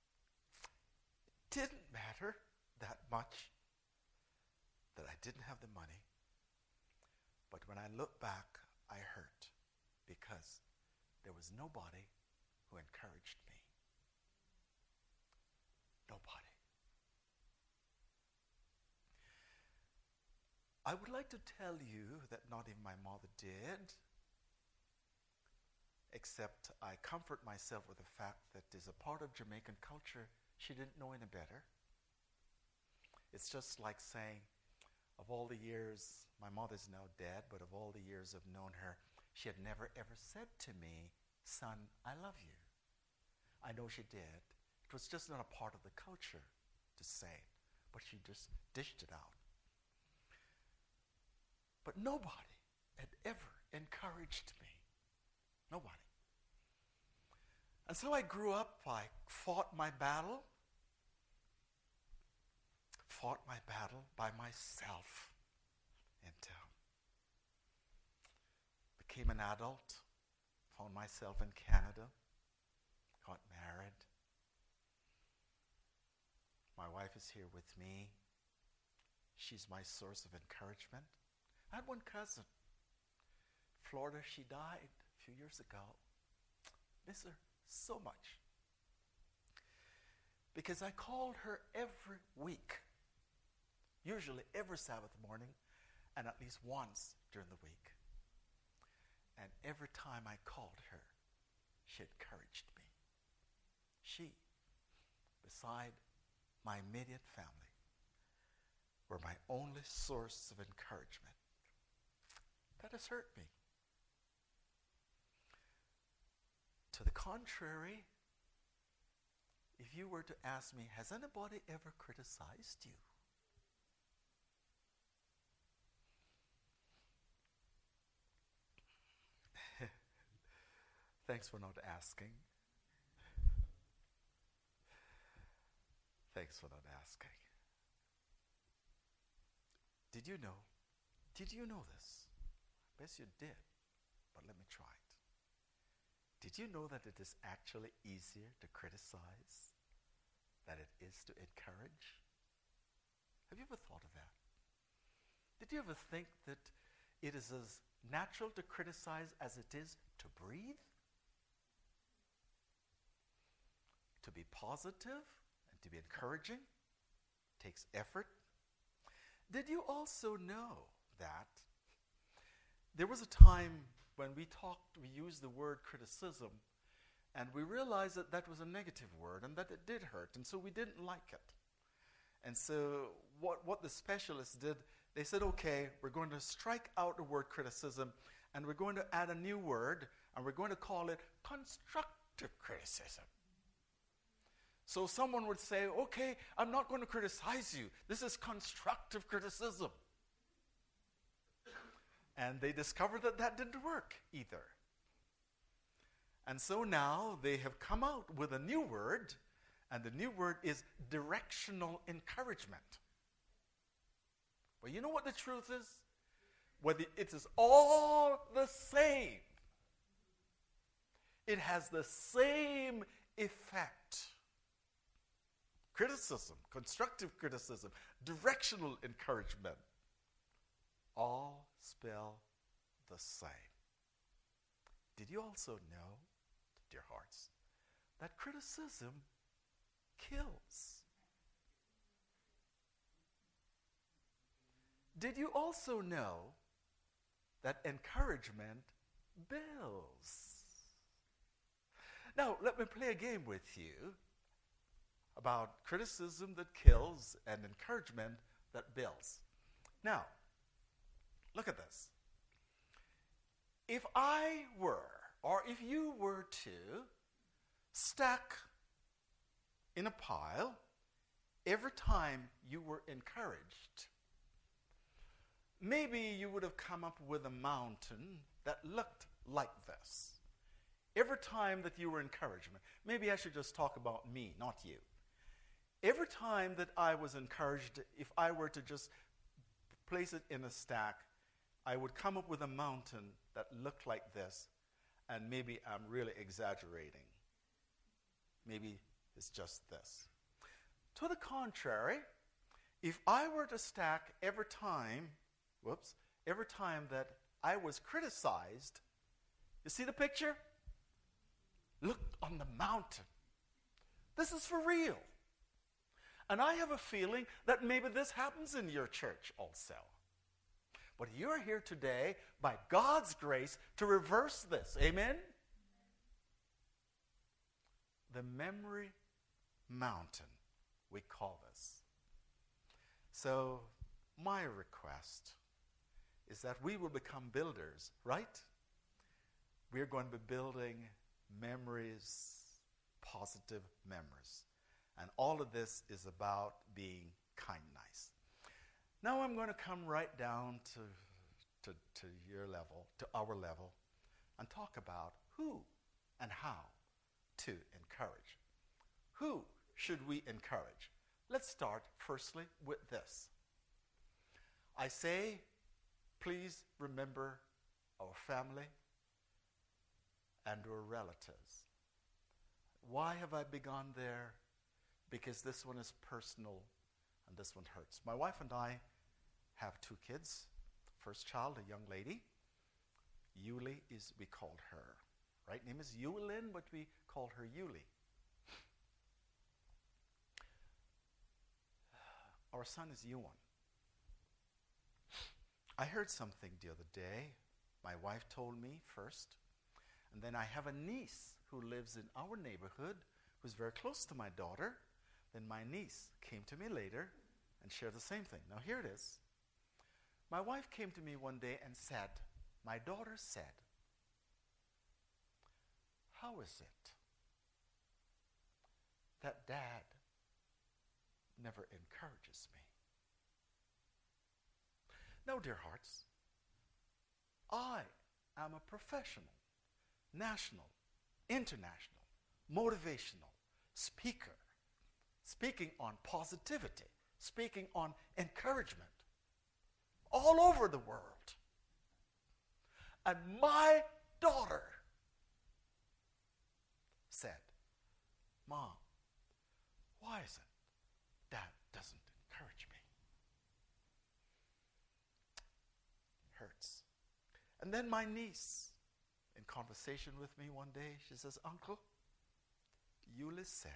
It didn't matter that much that I didn't have the money. But when I look back, I hurt, because there was nobody who encouraged me. Nobody. I would like to tell you that not even my mother did, except I comfort myself with the fact that there's a part of Jamaican culture she didn't know any better. It's just like saying, of all the years, my mother's now dead, but of all the years I've known her, she had never ever said to me, "Son, I love you." I know she did. It was just not a part of the culture to say it, but she just dished it out. But nobody had ever encouraged me. Nobody. And so I grew up, I fought my battle by myself, and became an adult, found myself in Canada, got married. My wife is here with me. She's my source of encouragement. I had one cousin, Florida. She died a few years ago. Miss her so much, because I called her every week, usually every Sabbath morning, and at least once during the week. And every time I called her, she encouraged me. She, beside my immediate family, were my only source of encouragement. That has hurt me. To the contrary, if you were to ask me, has anybody ever criticized you? Thanks for not asking. Thanks for not asking. Did you know? Did you know this? I bet you did, but let me try it. Did you know that it is actually easier to criticize than it is to encourage? Have you ever thought of that? Did you ever think that it is as natural to criticize as it is to breathe? To be positive and to be encouraging takes effort. Did you also know that there was a time when we used the word criticism, and we realized that that was a negative word and that it did hurt, and so we didn't like it. And so what the specialists did, they said, okay, we're going to strike out the word criticism, and we're going to add a new word, and we're going to call it constructive criticism. So someone would say, okay, I'm not going to criticize you. This is constructive criticism. And they discovered that that didn't work either. And so now they have come out with a new word, and the new word is directional encouragement. Well, you know what the truth is? Whether it is all the same. It has the same effect. Criticism, constructive criticism, directional encouragement, all spell the same. Did you also know, dear hearts, that criticism kills? Did you also know that encouragement builds? Now, let me play a game with you about criticism that kills and encouragement that builds. Now, look at this. If I were, or if you were to stack in a pile every time you were encouraged. Maybe you would have come up with a mountain that looked like this. Every time that you were encouraged. Maybe I should just talk about me, not you. Every time that I was encouraged, if I were to just place it in a stack, I would come up with a mountain that looked like this, and maybe I'm really exaggerating. Maybe it's just this. To the contrary, if I were to stack every time that I was criticized, you see the picture? Look on the mountain. This is for real. And I have a feeling that maybe this happens in your church also. But you're here today by God's grace to reverse this. Amen? The memory mountain, we call this. So my request is that we will become builders, right? We're going to be building memories, positive memories. And all of this is about being kind and nice. Now I'm going to come right down to your level, to our level, and talk about who and how to encourage. Who should we encourage? Let's start firstly with this. I say, please remember our family and our relatives. Why have I begun there? Because this one is personal and this one hurts. My wife and I have 2 kids. First child, a young lady. Yuli we called her. Right name is Yulin, but we called her Yuli. Our son is Yuan. I heard something the other day. My wife told me first. And then I have a niece who lives in our neighborhood who's very close to my daughter. Then my niece came to me later and shared the same thing. Now here it is. My wife came to me one day and said, my daughter said, how is it that Dad never encourages me? Now, dear hearts, I am a professional, national, international, motivational speaker, speaking on positivity, speaking on encouragement all over the world. And my daughter said, Mom, why is it Dad doesn't encourage me? Hurts. And then my niece, in conversation with me one day, she says, Uncle, Eunice said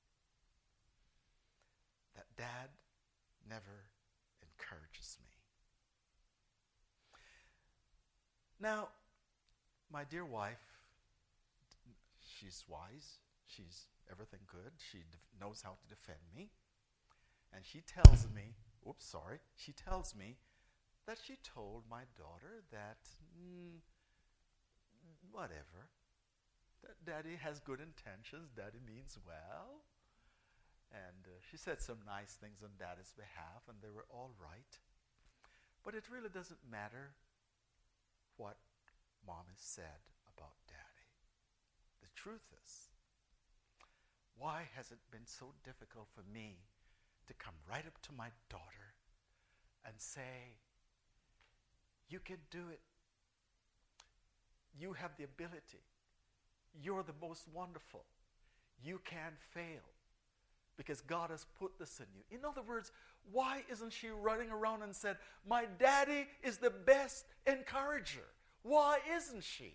that Dad never encourages me. Now, my dear wife, she's wise. She's everything good. She knows how to defend me. And she tells me, she tells me that she told my daughter that, whatever, that Daddy has good intentions, Daddy means well. And she said some nice things on Daddy's behalf, and they were all right. But it really doesn't matter what Mom has said about Daddy. The truth is, why has it been so difficult for me to come right up to my daughter and say, you can do it. You have the ability. You're the most wonderful. You can't fail because God has put this in you. In other words, why isn't she running around and said, my daddy is the best encourager? Why isn't she?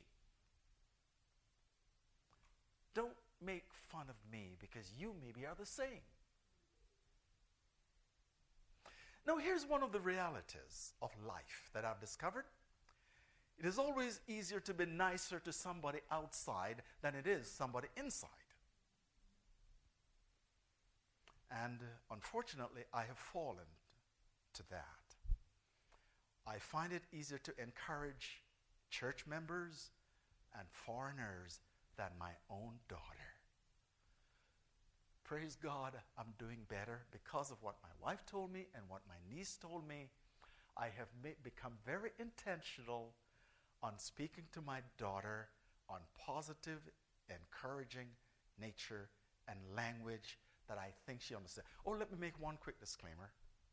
Don't make fun of me because you maybe are the same. Now here's one of the realities of life that I've discovered. It is always easier to be nicer to somebody outside than it is somebody inside. And unfortunately, I have fallen to that. I find it easier to encourage church members and foreigners than my own daughter. praise God, I'm doing better because of what my wife told me and what my niece told me. I have become very intentional on speaking to my daughter on positive, encouraging nature and language that I think she understands. Oh, let me make one quick disclaimer.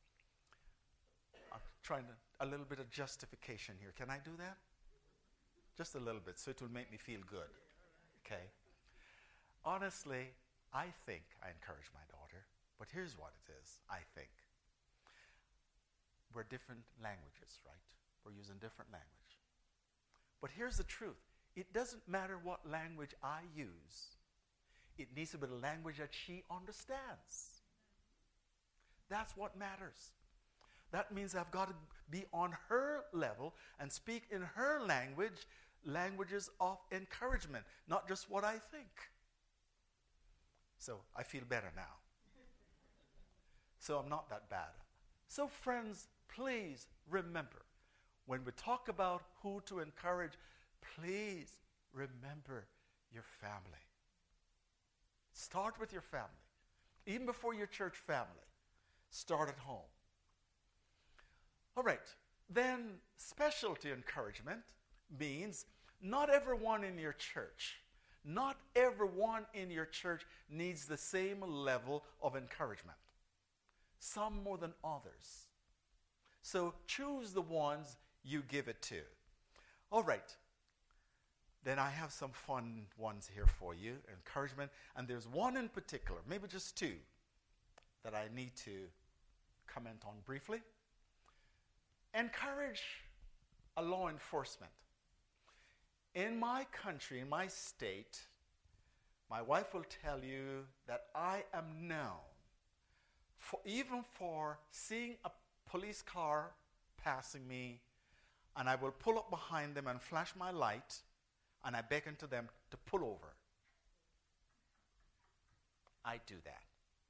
I'm trying a little bit of justification here. Can I do that? Just a little bit, so it will make me feel good. Okay? Honestly, I think I encourage my daughter, but here's what it is, I think. We're different languages, right? We're using different language. But here's the truth. It doesn't matter what language I use. It needs to be the language that she understands. That's what matters. That means I've got to be on her level and speak in her language, languages of encouragement, not just what I think. So I feel better now. So I'm not that bad. So friends, please remember, when we talk about who to encourage, please remember your family. Start with your family. Even before your church family, start at home. All right, then specialty encouragement means not everyone in your church needs the same level of encouragement. Some more than others. So choose the ones you give it to. All right. Then I have some fun ones here for you, encouragement. And there's one in particular, maybe just two, that I need to comment on briefly. Encourage a law enforcement. In my country, in my state, my wife will tell you that I am known even for seeing a police car passing me, and I will pull up behind them and flash my light, and I beckon to them to pull over. I do that.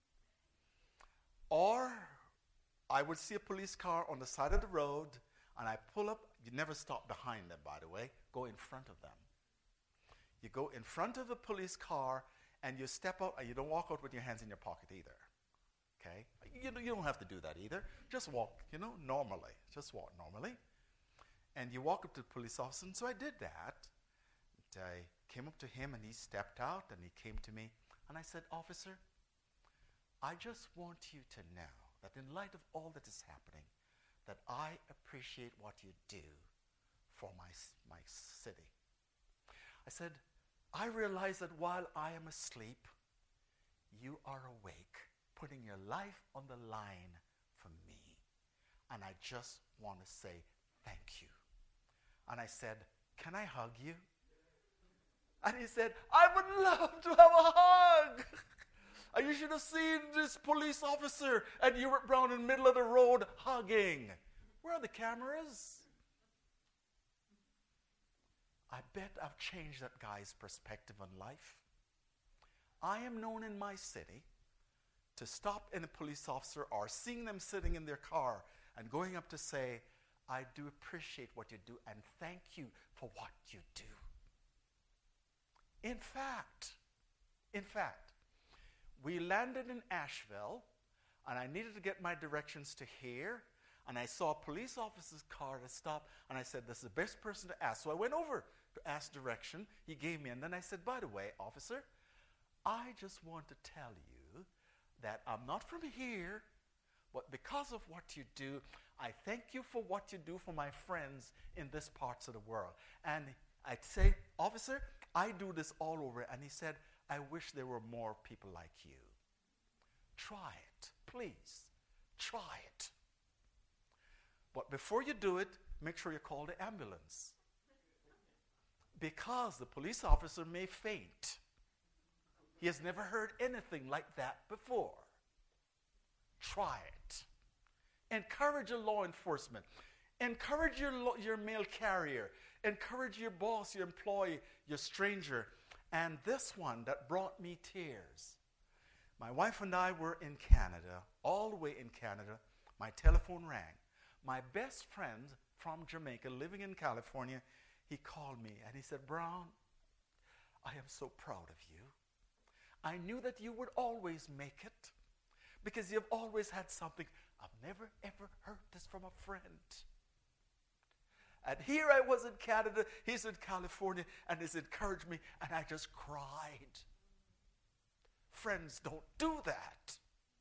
Or I would see a police car on the side of the road, and I pull up. You never stop behind them, by the way. Go in front of them. You go in front of the police car, and you step out, and you don't walk out with your hands in your pocket either. Okay? You don't have to do that either. Just walk, normally. Just walk normally. And you walk up to the police officer, and so I did that. And I came up to him, and he stepped out, and he came to me, and I said, "Officer, I just want you to know that in light of all that is happening, that I appreciate what you do for my city." I said, "I realize that while I am asleep, you are awake, putting your life on the line for me. And I just want to say thank you." And I said, "Can I hug you?" And he said, "I would love to have a hug." And you should have seen this police officer and Hubert Brown in the middle of the road hugging. Where are the cameras? I bet I've changed that guy's perspective on life. I am known in my city to stop in a police officer or seeing them sitting in their car and going up to say, "I do appreciate what you do and thank you for what you do." In fact, we landed in Asheville, and I needed to get my directions to here, and I saw a police officer's car to stop, and I said, "This is the best person to ask." So I went over to ask direction. He gave me, and then I said, "By the way, officer, I just want to tell you that I'm not from here, but because of what you do, I thank you for what you do for my friends in this parts of the world." And I'd say, "Officer, I do this all over." And he said, "I wish there were more people like you." Try it. Please. Try it. But before you do it, make sure you call the ambulance. Because the police officer may faint. He has never heard anything like that before. Try it. Encourage a law enforcement. Encourage your mail carrier. Encourage your boss, your employee, your stranger. And this one that brought me tears. My wife and I were in Canada, all the way in Canada. My telephone rang. My best friend from Jamaica, living in California, he called me and he said, "Brown, I am so proud of you. I knew that you would always make it because you've always had something. I've never, ever heard this from a friend. And here I was in Canada, he's in California, and he's encouraged me, and I just cried. Friends don't do that.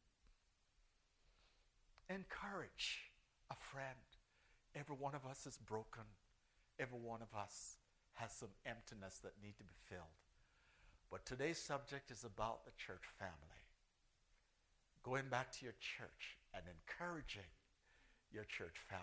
Encourage a friend. Every one of us is broken. Every one of us has some emptiness that need to be filled. But today's subject is about the church family. Going back to your church and encouraging your church family.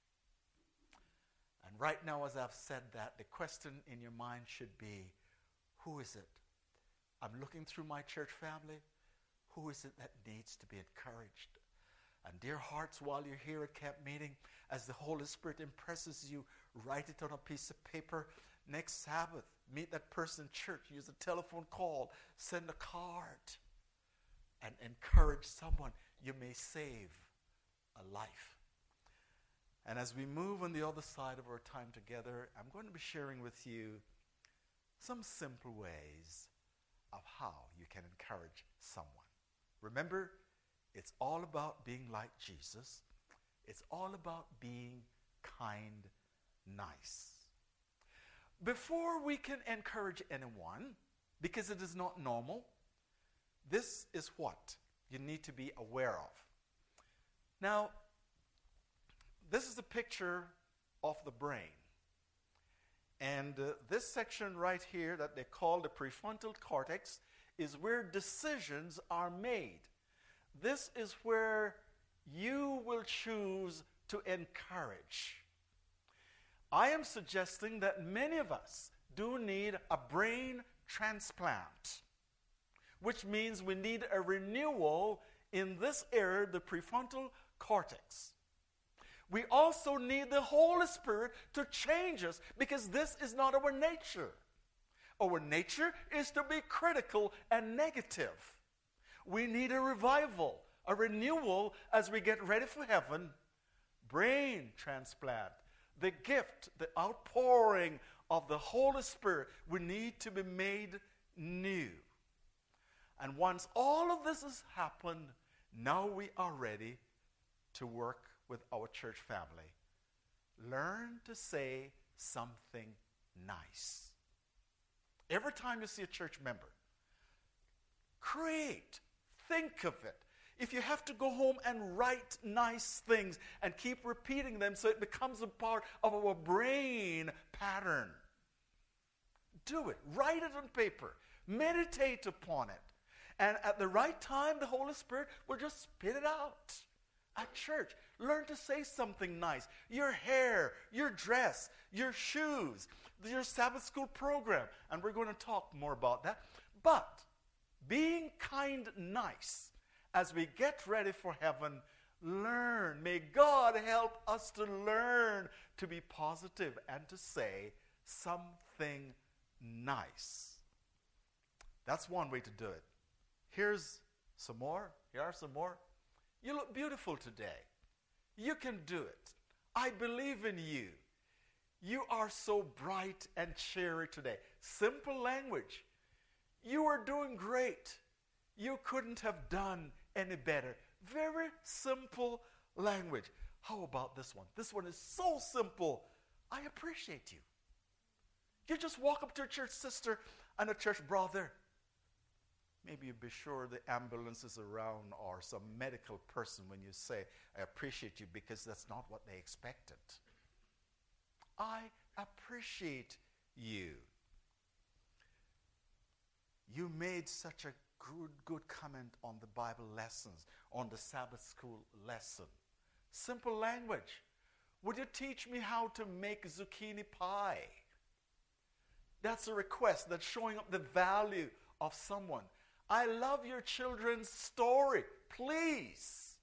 And right now, as I've said that, the question in your mind should be, who is it? I'm looking through my church family. Who is it that needs to be encouraged? And dear hearts, while you're here at camp meeting, as the Holy Spirit impresses you, write it on a piece of paper. Next Sabbath, meet that person in church. Use a telephone call. Send a card. And encourage someone. You may save a life. And as we move on the other side of our time together, I'm going to be sharing with you some simple ways of how you can encourage someone. Remember, it's all about being like Jesus. It's all about being kind, nice. Before we can encourage anyone, because it is not normal, this is what you need to be aware of. Now, this is a picture of the brain. And this section right here that they call the prefrontal cortex is where decisions are made. This is where you will choose to encourage. I am suggesting that many of us do need a brain transplant, which means we need a renewal in this area, the prefrontal cortex. We also need the Holy Spirit to change us because this is not our nature. Our nature is to be critical and negative. We need a revival, a renewal as we get ready for heaven. Brain transplant, the gift, the outpouring of the Holy Spirit. We need to be made new. And once all of this has happened, now we are ready to work with our church family. Learn to say something nice. Every time you see a church member, think of it. If you have to go home and write nice things and keep repeating them so it becomes a part of our brain pattern, do it. Write it on paper. Meditate upon it. And at the right time, the Holy Spirit will just spit it out. At church, learn to say something nice. Your hair, your dress, your shoes, your Sabbath school program. And we're going to talk more about that. But being kind, nice, as we get ready for heaven, learn. May God help us to learn to be positive and to say something nice. That's one way to do it. Here's some more. Here are some more. You look beautiful today. You can do it. I believe in you. You are so bright and cheery today. Simple language. You are doing great. You couldn't have done any better. Very simple language. How about this one? This one is so simple. I appreciate you. You just walk up to a church sister and a church brother. Maybe you be sure the ambulance is around or some medical person when you say, I appreciate you, because that's not what they expected. I appreciate you. You made such a good comment on the Bible lessons, on the Sabbath school lesson. Simple language. Would you teach me how to make zucchini pie? That's a request. That's showing up the value of someone. I love your children's story. Please.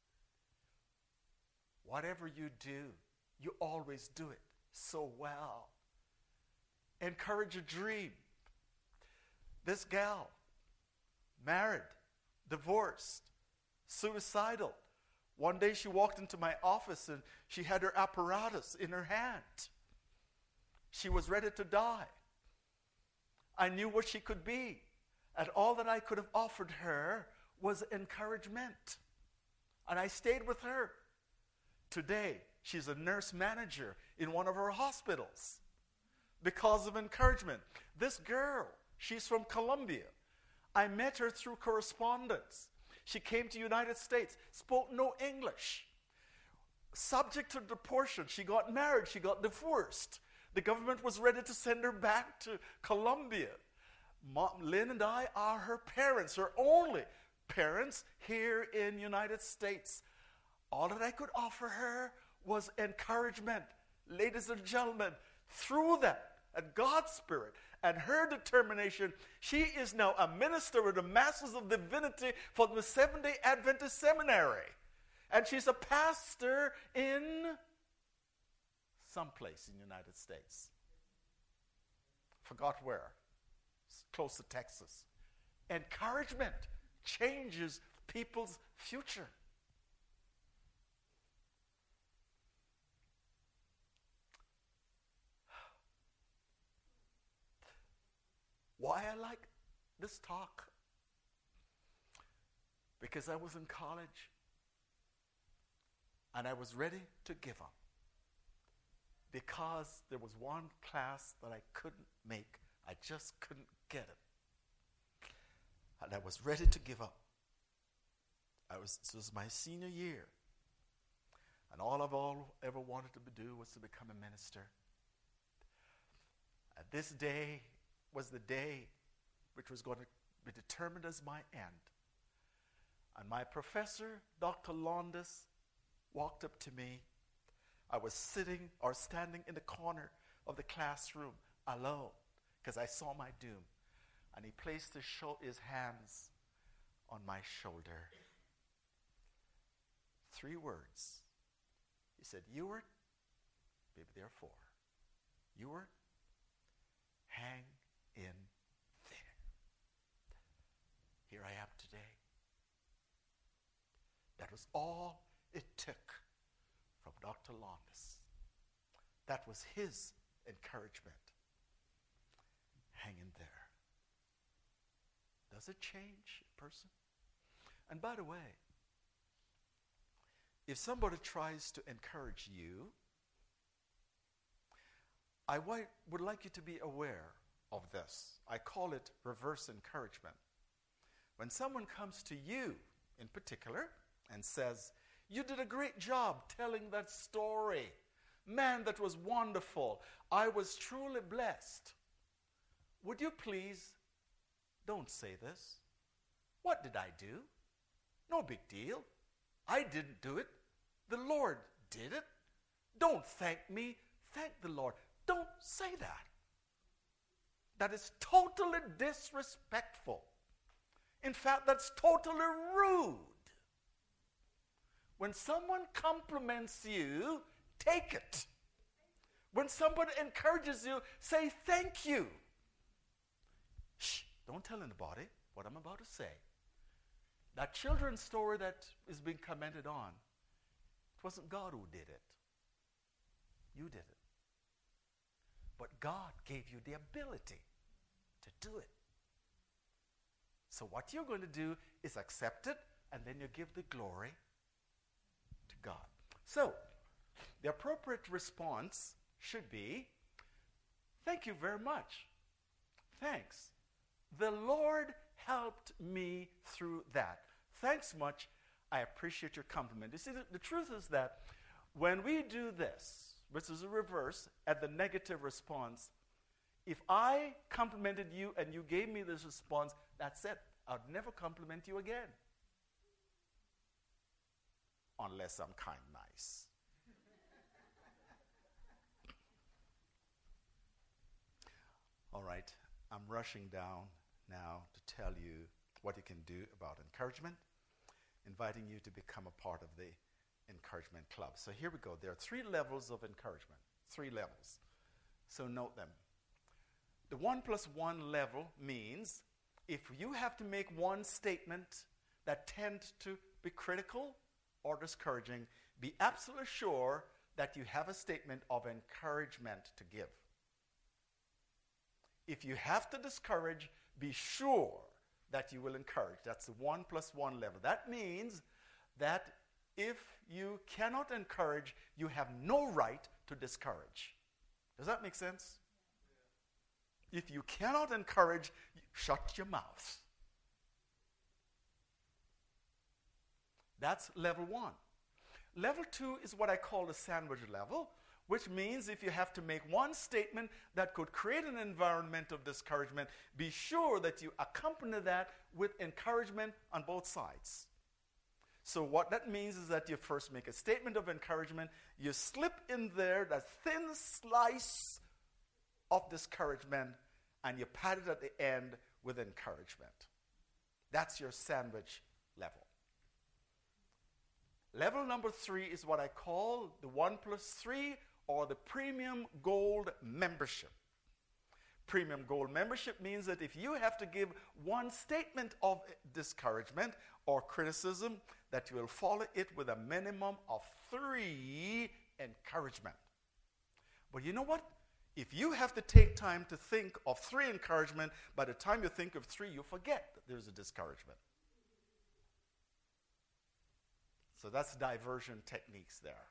Whatever you do, you always do it so well. Encourage a dream. This gal, married, divorced, suicidal. One day she walked into my office and she had her apparatus in her hand. She was ready to die. I knew what she could be. And all that I could have offered her was encouragement. And I stayed with her. Today, she's a nurse manager in one of our hospitals because of encouragement. This girl, she's from Colombia. I met her through correspondence. She came to the United States, spoke no English. Subject to deportation, she got married, she got divorced. The government was ready to send her back to Colombia. Lynn and I are her parents, her only parents here in the United States. All that I could offer her was encouragement. Ladies and gentlemen, through that, and God's Spirit and her determination, she is now a minister with the Masters of Divinity for the Seventh-day Adventist Seminary. And she's a pastor in someplace in the United States. Forgot where. It's close to Texas. Encouragement changes people's future. Why I like this talk? Because I was in college and I was ready to give up. Because there was one class that I couldn't make. I just couldn't get it. And I was ready to give up. This was my senior year. And all I've ever wanted to do was to become a minister. And this day was the day which was going to be determined as my end. And my professor, Dr. Londas, walked up to me. I was standing in the corner of the classroom alone because I saw my doom. And he placed his hands on my shoulder. 3 words. He said, Ewart, maybe there are 4. Ewart, hang in there. Here I am today. That was all it took from Dr. Londas. That was his encouragement. Hang in there. Does it change a person? And by the way, if somebody tries to encourage you, I would like you to be aware of this. I call it reverse encouragement. When someone comes to you in particular and says, you did a great job telling that story. Man, that was wonderful. I was truly blessed. Would you please don't say this? What did I do? No big deal. I didn't do it. The Lord did it. Don't thank me. Thank the Lord. Don't say that. That is totally disrespectful. In fact, that's totally rude. When someone compliments you, take it. When somebody encourages you, say thank you. Shh, don't tell anybody what I'm about to say. That children's story that is being commented on, it wasn't God who did it. You did it. But God gave you the ability to do it. So what you're going to do is accept it, and then you give the glory to God. So, the appropriate response should be, thank you very much. Thanks. The Lord helped me through that. Thanks much. I appreciate your compliment. You see, the truth is that when we do this, which is a reverse at the negative response, if I complimented you and you gave me this response, that's it. I would never compliment you again. Unless I'm kind of nice. All right, I'm rushing down now to tell you what you can do about encouragement, inviting you to become a part of the encouragement club. So here we go. There are 3 levels of encouragement. 3 levels. So note them. The 1+1 level means if you have to make one statement that tends to be critical or discouraging, be absolutely sure that you have a statement of encouragement to give. If you have to discourage, be sure that you will encourage. That's the 1 + 1 level. That means that if you cannot encourage, you have no right to discourage. Does that make sense? If you cannot encourage, shut your mouth. That's level 1. Level 2 is what I call the sandwich level, which means if you have to make one statement that could create an environment of discouragement, be sure that you accompany that with encouragement on both sides. So what that means is that you first make a statement of encouragement, you slip in there that thin slice of discouragement, and you pat it at the end with encouragement. That's your sandwich level. Level number 3 is what I call the 1 + 3 or the premium gold membership. Premium gold membership means that if you have to give one statement of discouragement or criticism, that you will follow it with a minimum of 3 encouragement. But you know what? If you have to take time to think of 3 encouragement, by the time you think of 3, you forget that there's a discouragement. So that's diversion techniques there.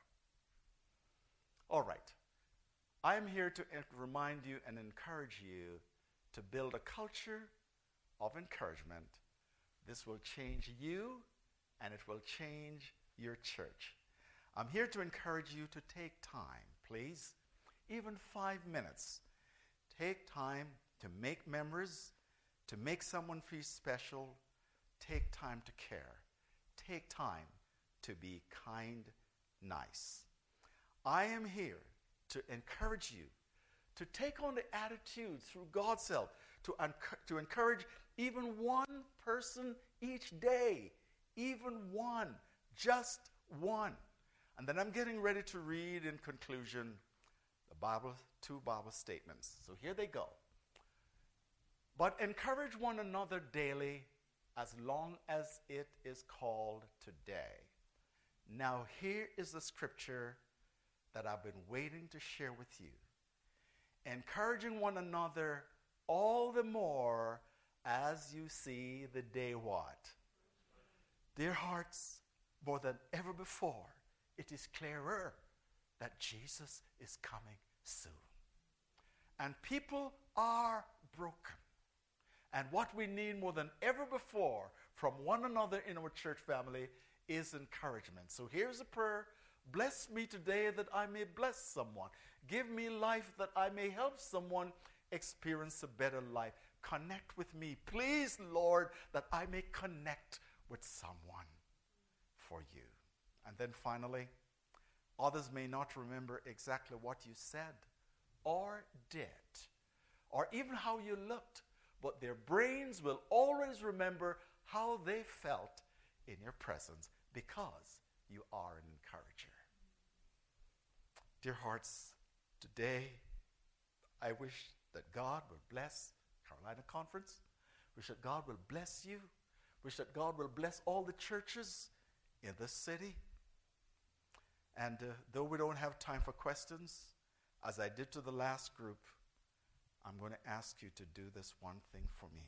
All right. I'm here to remind you and encourage you to build a culture of encouragement. This will change you and it will change your church. I'm here to encourage you to take time, please. Even 5 minutes. Take time to make memories, to make someone feel special. Take time to care. Take time to be kind, nice. I am here to encourage you to take on the attitude through God's help to encourage even one person each day, even one, just one. And then I'm getting ready to read in conclusion the Bible, 2 Bible statements. So here they go. But encourage one another daily as long as it is called today. Now here is the scripture that I've been waiting to share with you. Encouraging one another all the more as you see the day what? Dear hearts, more than ever before, it is clearer that Jesus is coming soon. And people are broken. And what we need more than ever before from one another in our church family is encouragement. So here's a prayer. Bless me today that I may bless someone. Give me life that I may help someone experience a better life. Connect with me. Please, Lord, that I may connect with someone for you. And then finally, others may not remember exactly what you said or did, or even how you looked, but their brains will always remember how they felt in your presence because you are an encourager. Dear hearts, today I wish that God will bless Carolina Conference. Wish that God will bless you. Wish that God will bless all the churches in this city. And though we don't have time for questions, as I did to the last group, I'm going to ask you to do this one thing for me.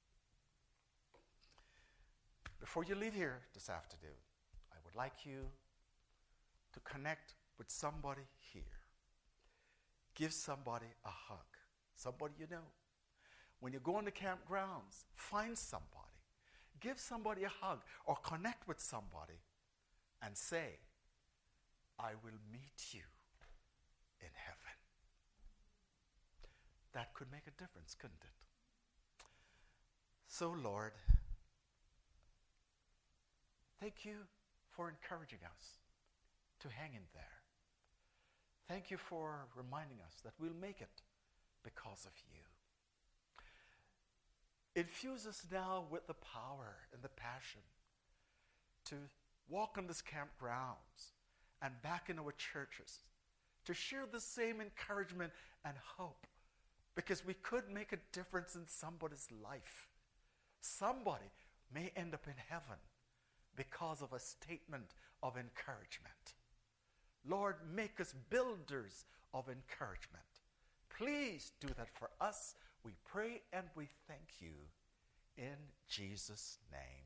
Before you leave here this afternoon, I would like you to connect with somebody here. Give somebody a hug. Somebody you know. When you go on the campgrounds, find somebody. Give somebody a hug or connect with somebody and say, I will meet you in heaven. That could make a difference, couldn't it? So, Lord, thank you for encouraging us to hang in there. Thank you for reminding us that we'll make it because of you. Infuse us now with the power and the passion to walk on these campgrounds and back in our churches, to share the same encouragement and hope, because we could make a difference in somebody's life. Somebody may end up in heaven because of a statement of encouragement. Lord, make us builders of encouragement. Please do that for us. We pray and we thank you in Jesus' name.